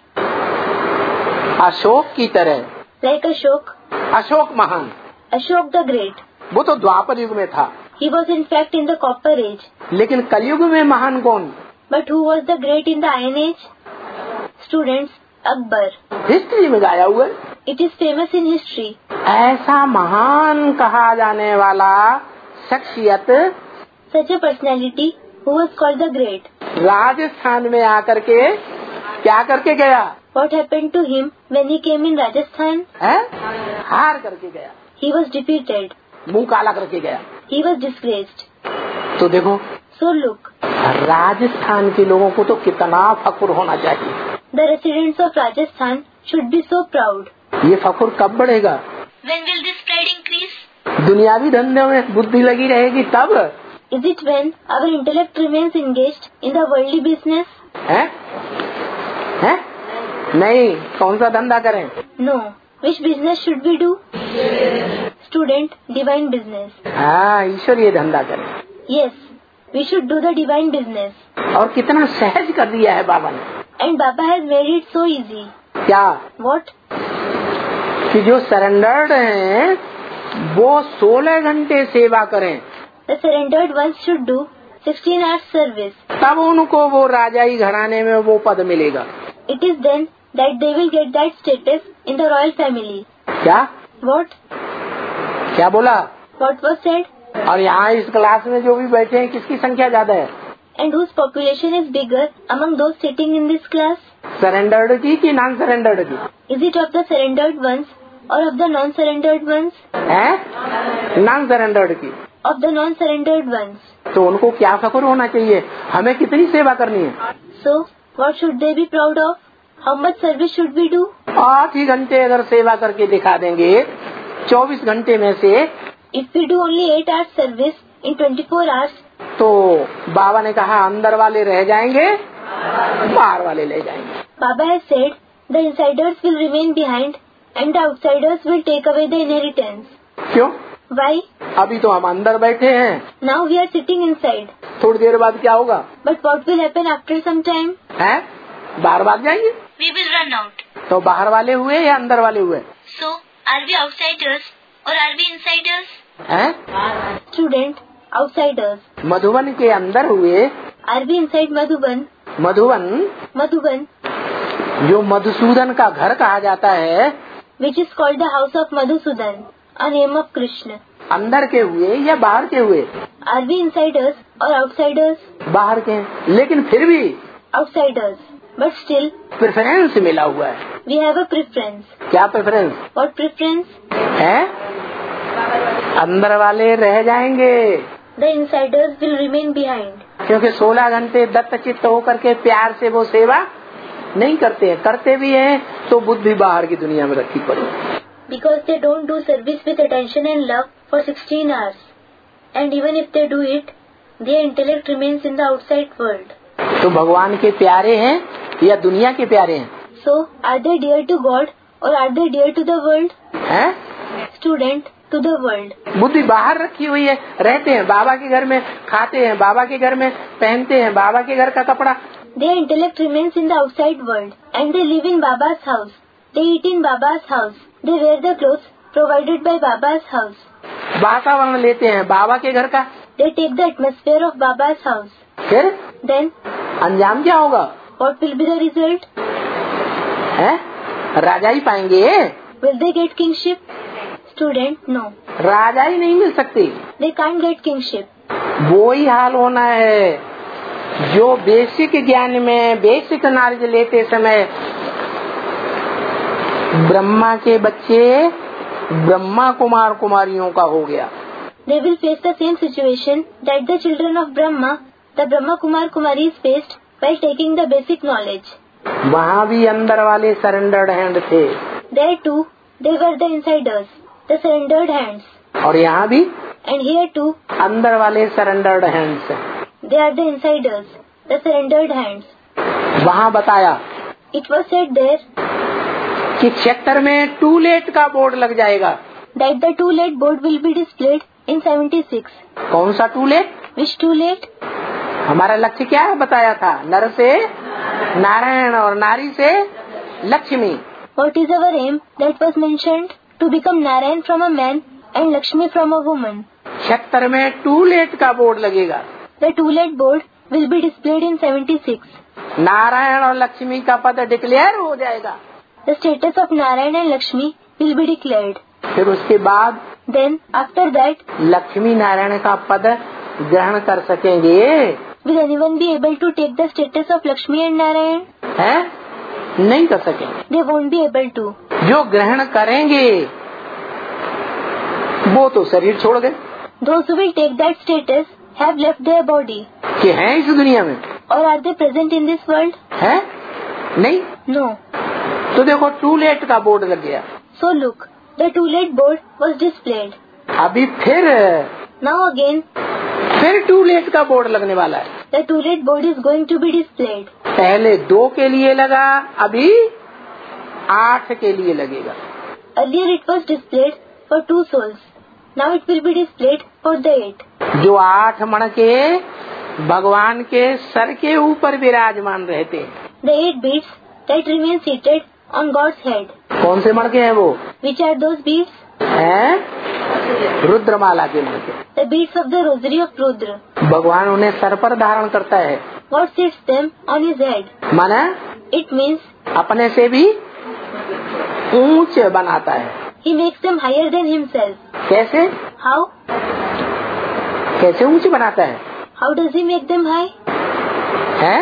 अशोक की तरह, like Ashok, अशोक महान, Ashok the Great. वो तो द्वापर युग में था, He was in fact in the Copper Age. लेकिन कलयुग में महान कौन? But who was the great in the Iron Age? Students, Akbar. History में गाया हुआ है। It is famous in history. ऐसा महान कहा जाने वाला शख्सियत Such a personality who was called the Great. Rajasthan में आकर के क्या करके गया What happened to him when he came in Rajasthan? है? हार करके गया, He was defeated. मुंह काला करके गया। He was disgraced. तो देखो So look, राजस्थान के लोगों को तो कितना फख्र होना चाहिए। the residents of Rajasthan should be so proud. ये फख्र कब बढ़ेगा? When will this pride increase? दुनियावी धंधे में बुद्धि लगी रहेगी तब Is it when our intellect remains engaged in the worldly business? है? है? नहीं, कौन सा धंधा करें? No. Which business should we do? Student, divine business. हाँ, ईश्वरीय धंधा करें। Yes, we should do the divine business. और कितना सहज कर दिया है बाबा ने। And Baba has made it so easy. क्या? What? कि जो सरेंडर्ड हैं वो सोलह घंटे सेवा करें, The surrendered ones should do sixteen hours service. तब उनको वो राजाई घराने में वो पद मिलेगा। It is then that they will get that status in the royal family. क्या? What? क्या बोला? What was said? और यहाँ इस क्लास में जो भी बैठे हैं किसकी संख्या ज्यादा है? And whose population is bigger among those sitting in this class? Surrendered की कि नॉन सरेंडर्ड की? Is it of the surrendered ones or of the non-surrendered ones? है? नॉन सरेंडर्ड की। Of the non-surrendered ones. तो उनको क्या फख्र होना चाहिए? हमें कितनी सेवा करनी है? So, what should they be proud of? How much service should we do? आठ ही घंटे अगर सेवा करके दिखा देंगे चौबीस घंटे में से, If we do only eight hours service in twenty-four hours, तो बाबा ने कहा अंदर वाले रह जाएंगे, बाहर वाले ले जाएंगे। Baba has said the insiders will remain behind and the outsiders will take away the inheritance. क्यों? Why? अभी तो हम अंदर बैठे हैं, Now we are sitting inside. थोड़ी देर बाद क्या होगा? But what will happen after some time? है? बाहर भाग जाएंगे। We will run out. तो बाहर वाले हुए या अंदर वाले हुए? So, are we outsiders or are we insiders? हैं? Student, outsiders. मधुबन के अंदर हुए, Are we inside Madhuban? Madhuban Madhuban, जो मधुसूदन का घर कहा जाता है, which is called the house of Madhusudan, a name of Krishna. अंदर के हुए या बाहर के हुए? Are we insiders or outsiders? बाहर के हैं, लेकिन फिर भी Outsiders. But still, प्रेफरेंस मिला हुआ है। we have a preference. क्या प्रेफरेंस What preference? है? अंदर वाले रह जाएंगे, The insiders will remain behind. क्योंकि सोलह घंटे दत्त चित्त होकर के प्यार से वो सेवा नहीं करते हैं, करते भी हैं तो बुद्धि बाहर की दुनिया में रखी पड़ी। Because they don't do service with attention and love for sixteen hours. And even if they do it, their intellect remains in the outside world. तो भगवान के प्यारे हैं या दुनिया के प्यारे हैं? So, are they dear to God or are they dear to the world? हैं? Student, to the world. बुद्धि बाहर रखी हुई है, रहते हैं बाबा के घर में, खाते हैं बाबा के घर में, पहनते हैं बाबा के घर का कपड़ा, Their intellect remains in the outside world, and they live in Baba's house. They eat in Baba's house. They wear the clothes provided by Baba's house. वातावरण लेते हैं बाबा के घर का, They take the atmosphere of Baba's house. फिर Then अंजाम क्या होगा? what will be the result? है राजा ही पाएंगे? Will they get kingship? Student, no. राजा ही नहीं मिल सकती, They can't get kingship. वो ही हाल होना है जो बेसिक ज्ञान में बेसिक नॉलेज लेते समय ब्रह्मा के बच्चे ब्रह्मा कुमार कुमारियों का हो गया. They will face the same situation that the children of Brahma, the Brahma Kumar Kumaris faced while taking the basic knowledge. वहाँ भी अंदर वाले सरेंडर्ड हैंड थे. There too, they were the insiders, the surrendered hands. और यहाँ भी And here too, अंदर वाले सरेंडर्ड हैंड्स हैं. they are the insiders, the surrendered hands. वहाँ बताया It was said there कि क्षेत्र में टू लेट का बोर्ड लग जाएगा. that the too late board will be displayed in seventy-six. कौन सा too late? Which too late? हमारा लक्ष्य क्या है बताया था? नर से नारायण और नारी से Lakshmi. What is our aim that was mentioned? To become Narayan from a man and Lakshmi from a woman. क्षेत्र में टू लेट का बोर्ड लगेगा. The too late board will be displayed in seventy-six. Narayan और लक्ष्मी का पद डिक्लेयर हो जाएगा. The status of Narayan and Lakshmi will be declared. फिर उसके बाद Then, after that, Lakshmi Narayan का पद ग्रहण कर सकेंगे. will anyone be able to take the status of Lakshmi and Narayan? है? नहीं कर सकेंगे. They won't be able to. जो ग्रहण करेंगे वो तो शरीर छोड़ गए. Those who will take that status have left their body. कि हैं इस दुनिया में? Or are they present in this world? है? नहीं. No. तो देखो टू लेट का बोर्ड लग गया. So look, the too late board was displayed. अभी फिर Now again, फिर टू लेट का बोर्ड लगने वाला है. the too late board is going to be displayed. पहले दो के लिए लगा, अभी आठ के लिए लगेगा. Earlier it was displayed for two souls. Now it will be displayed for the eight. जो आठ मण के भगवान के सर के ऊपर विराजमान रहते हैं. The eight beads that remain seated on God's head. कौन से मण के हैं वो? Which are those beads? हैं रुद्रमाला के मण के. The beads of the rosary of Rudra. भगवान उन्हें सर पर धारण करता है. God sits them on his head. माना It means अपने से भी ऊंच बनाता है. he makes them higher than himself. कैसे? How? कैसे ऊंच बनाता है? How does he make them high? है?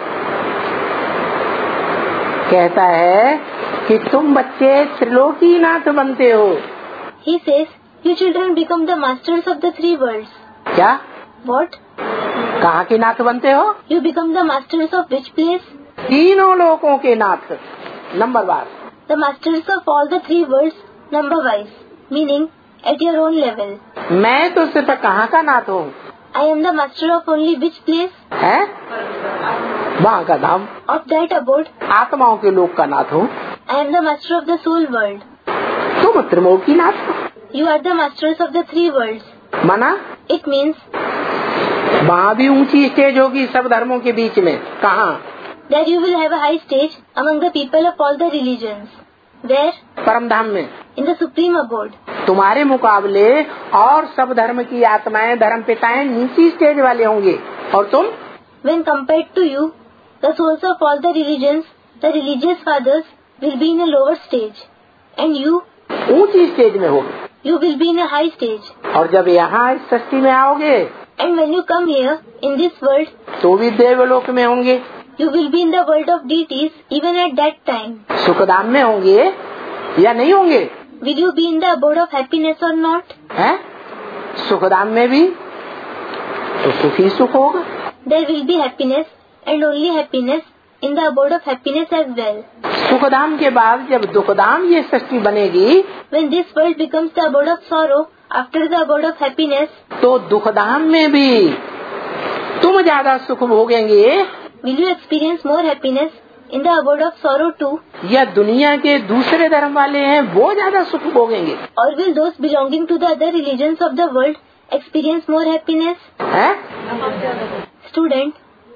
कहता है कि तुम बच्चे त्रिलोकीनाथ बनते हो. He says, you children become the masters of the three worlds. क्या? What? कहाँ के नाथ बनते हो? You become the masters of which place? तीनों लोकों के नाथ. नंबर बार. The masters of all the three worlds, number wise, meaning at your own level. मैं तो सिर्फ कहाँ का नाथ हूँ? I am the master of only which place? है? वहाँ का धाम. Of that abode. आत्माओं के लोक का नाथ हूँ. I am the master of the soul world. तुम त्रिलोकी नाथ हो. You are the masters of the three worlds. माना It means वहाँ भी ऊंची स्टेज होगी सब धर्मों के बीच में. कहाँ? that you will have a high stage among the people of all the religions. Where? परम धाम में. In the supreme abode. तुम्हारे मुकाबले और सब धर्म की आत्माएं धर्म पिताएं नीची स्टेज वाले होंगे और तुम? When compared to you, the souls of all the religions, the religious fathers, will be in a lower stage, and you, ऊंची स्टेज में होगे. you will be in a high stage. और जब यहाँ इस सृष्टि में आओगे And when you come here, in this world, तो भी देवलोक में होंगे. you will be in the world of deities even at that time. Sukhdham में होंगे या नहीं होंगे? Will you be in the abode of happiness or not? है? सुखधाम में भी तो सुख ही सुख होगा. There will be happiness and only happiness in the abode of happiness as well. Sukhdham के बाद जब दुखधाम ये सृष्टि बनेगी, When this world becomes the abode of sorrow after the abode of happiness, तो दुखधाम में भी तुम ज्यादा सुख भोगेंगे will you experience more happiness in the abode of sorrow too? या दुनिया के दूसरे धर्म वाले हैं वो ज्यादा सुख भोगेंगे? Or will those belonging to the other religions of the world experience more happiness? है? Student,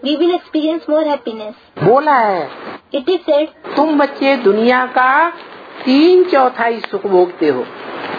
we will experience more happiness. बोला है, It is said, तुम बच्चे दुनिया का तीन चौथाई सुख भोगते हो।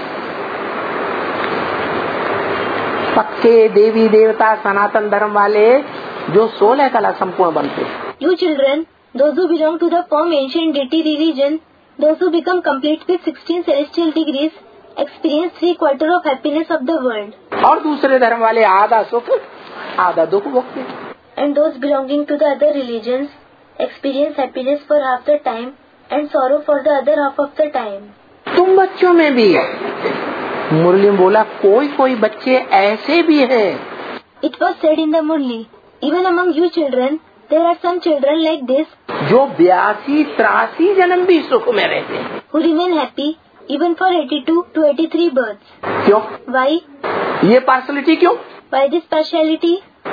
पक्के देवी देवता सनातन धर्म वाले जो सोलह कला संपूर्ण बनते हैं। You children, those who belong to the firm ancient deity religion, those who become complete with sixteen celestial degrees, experience three quarter of happiness of the world. और दूसरे धर्म वाले आधा सुख आधा दुख भोगते हैं। And those belonging to the other religions experience happiness for half the time and sorrow for the other half of the time. तुम बच्चों में भी, मुरली में बोला, कोई कोई बच्चे ऐसे भी हैं। It was said in the Murli, even among you children, there are some children like this, जो बयासी त्रासी जन्म भी सुख में रहते हैं। who remain happy even for eighty-two to eighty-three births. क्यों? Why? ये पार्शलिटी क्यों? Why this partiality?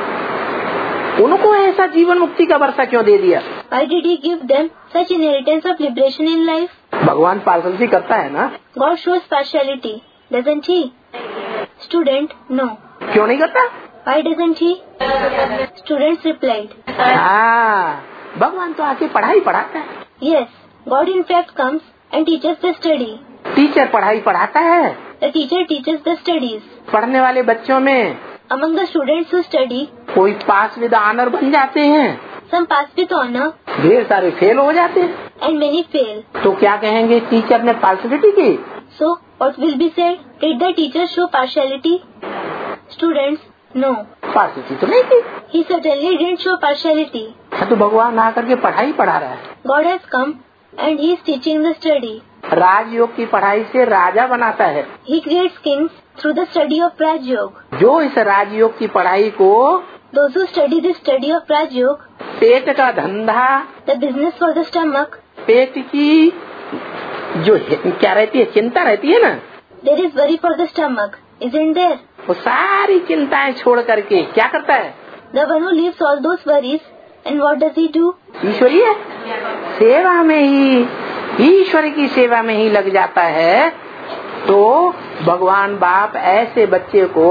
उनको ऐसा जीवन मुक्ति का वर्षा क्यों दे दिया? Why did he give them such inheritance of liberation in life? भगवान पार्शलिटी करता है ना? God shows partiality, doesn't he? Student, no. क्यों नहीं करता? Why doesn't he? Students replied, हाँ, भगवान तो आके पढ़ाई पढ़ाता है। Yes, God in fact comes and teaches the study. Teacher पढ़ाई पढ़ाता है। The teacher teaches the studies. पढ़ने वाले बच्चों में Among the students who study, कोई पास विद ऑनर बन जाते हैं, some pass with honor ढेर सारे फेल हो जाते हैं। and many fail. तो क्या कहेंगे, टीचर ने पार्शलिटी की? So, what will be said? Did the teacher show partiality? Students, no. Partiality तो नहीं की। He certainly didn't show partiality. तो भगवान आकर के पढ़ाई पढ़ा रहा है। God has come and he is teaching the study. राजयोग की पढ़ाई से राजा बनाता है। He creates kings through the study of Raj Yoga. जो इस राजयोग की पढ़ाई को Those who study the study of Raj Yoga, पेट का धंधा, the business for the stomach, पेट की जो क्या रहती है, चिंता रहती है ना, there is worry for the stomach, isn't there? वो सारी चिंताएं छोड़ करके क्या करता है? The one who leaves all those worries, and what does he do? ईश्वरीय सेवा में ही, ईश्वर की सेवा में ही लग जाता है। तो भगवान बाप ऐसे बच्चे को,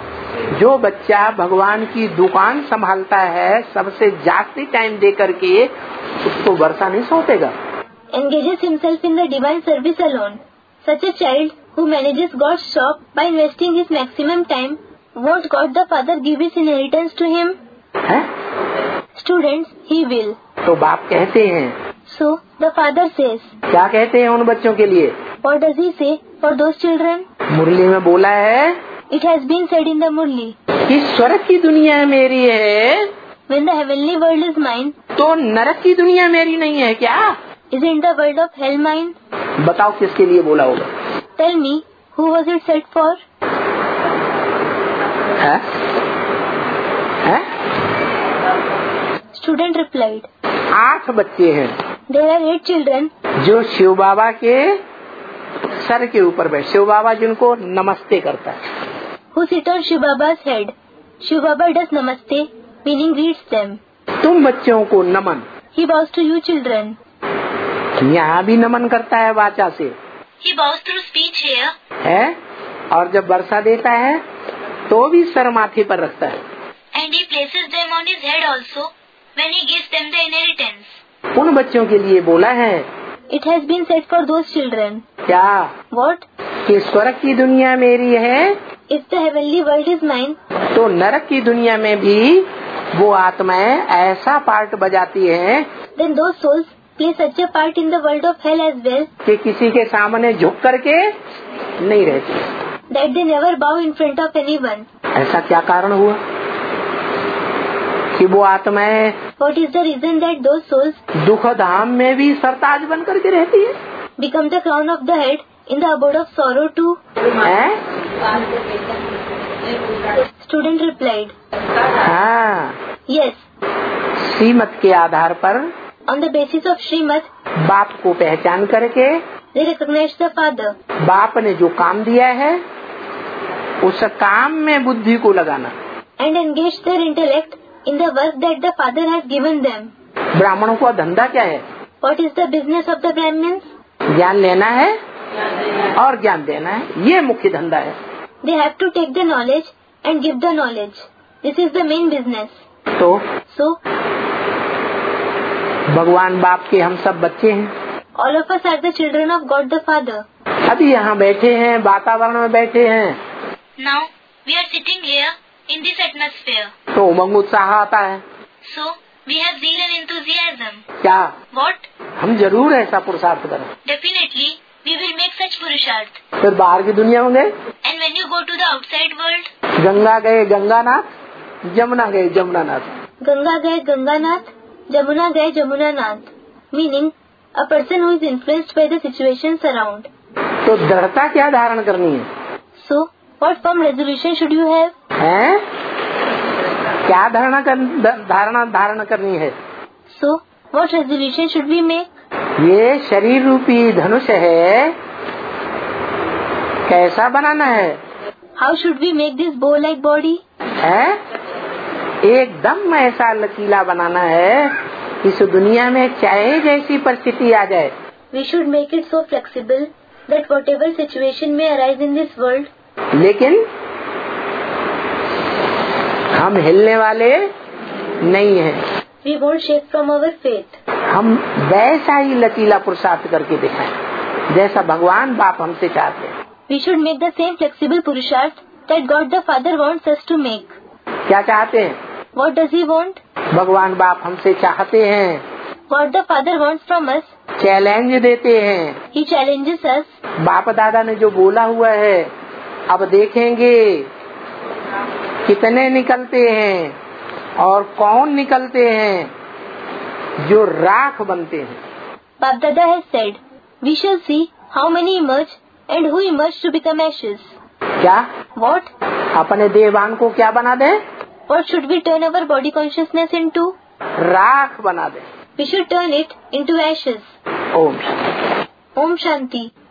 जो बच्चा भगवान की दुकान संभालता है, सबसे जास्ती टाइम दे करके उसको वर्षा नहीं सौंपेगा। Engages himself in the divine service alone. Such a child who manages God's shop by investing his maximum time, won't God the Father give his inheritance to him? है? Students, he will. तो बाप कहते हैं, So, the Father says, क्या कहते हैं उन बच्चों के लिए? what does he say for those children? मुरली में बोला है It has been said in the Murli, कि स्वर्ग की दुनिया मेरी है, when the heavenly world is mine, तो नरक की दुनिया मेरी नहीं है क्या? isn't the world of hell mine? बताओ किसके लिए बोला होगा? Tell me, who was it said for? है? है? Student replied, आठ बच्चे हैं there are eight children जो शिव बाबा के सर के ऊपर बैठ, शिव बाबा जिनको नमस्ते करता है। who sit on Shiv Baba's head. Shiv Baba does namaste, meaning greets them. तुम बच्चों को नमन, He bows to you children. यहाँ भी नमन करता है वाचा से, He bows through speech here. है, और जब वर्षा देता है तो भी सर माथे पर रखता है। And he places them on his head also when he gives them the inheritance. उन बच्चों के लिए बोला है, It has been said for those children. क्या? What? कि स्वर्ग की दुनिया मेरी है, If the heavenly world is mine, तो नरक की दुनिया में भी वो आत्माएं ऐसा पार्ट बजाती हैं then those souls play such a part in the world of hell as well कि किसी के सामने झुक करके नहीं रहती। that they never bow in front of anyone. ऐसा क्या कारण हुआ कि वो आत्माएं What is the reason that those souls दुख धाम में भी सरताज बन करके रहती है? become the crown of the head in the abode of sorrow too? हैं? Student replied, हाँ, yes, श्रीमत के आधार पर on the basis of Srimad, बाप को पहचान करके they recognize the Father बाप ने जो काम दिया है उस काम में बुद्धि को लगाना। and engage their intellect in the work that the Father has given them. ब्राह्मणों का धंधा क्या है? What is the business of the Brahmins? ज्ञान लेना है और ज्ञान देना है, ये मुख्य धंधा है। They have to take the knowledge and give the knowledge. This is the main business. तो So, भगवान बाप के हम सब बच्चे हैं। all of us are the children of God the Father. अभी यहाँ बैठे हैं, वातावरण में बैठे हैं, Now, we are sitting here in this atmosphere. तो उमंग उत्साह आता है। So, we have zeal and enthusiasm. क्या What? हम जरूर ऐसा पुरुषार्थ करें। Definitely, we will make such purusharth. फिर बाहर की दुनिया में गए, And when you go to the outside world, Ganga गए गंगानाथ, जमुना गए जमुनानाथ। Ganga गए गंगानाथ, Jamuna गए जमुनानाथ. Meaning, a person who is influenced by the situations around. तो दृढ़ता क्या धारण करनी है? So, what firm resolution should you have? हैं? क्या धारणा कर, धारणा धारण करनी है? So, what resolution should we make? ये शरीर रूपी धनुष है, कैसा बनाना है? How should we make this bow-like body? है? एकदम ऐसा लचीला बनाना है, इस दुनिया में चाहे जैसी परिस्थिति आ जाए, We should make it so flexible that whatever situation may arise in this world, लेकिन हम हिलने वाले नहीं हैं। we won't shake from our faith. हम वैसा ही लचीला पुरुषार्थ करके दिखाएं जैसा भगवान बाप हमसे चाहते हैं। We should make the same flexible purusharth that God the Father wants us to make. क्या चाहते हैं? What does He want? भगवान बाप हमसे चाहते हैं, What the Father wants from us, challenge देते हैं। He challenges us. बाप दादा ने जो बोला हुआ है, अब देखेंगे कितने निकलते हैं और कौन निकलते हैं जो राख बनते हैं। Bap Dada has said, we shall see how many emerge and who emerge to become ashes. क्या? What? अपने देवान को क्या बना दे? What should we turn our body consciousness into? राख बना दे। We should turn it into ashes. Om Shanti. Om Shanti.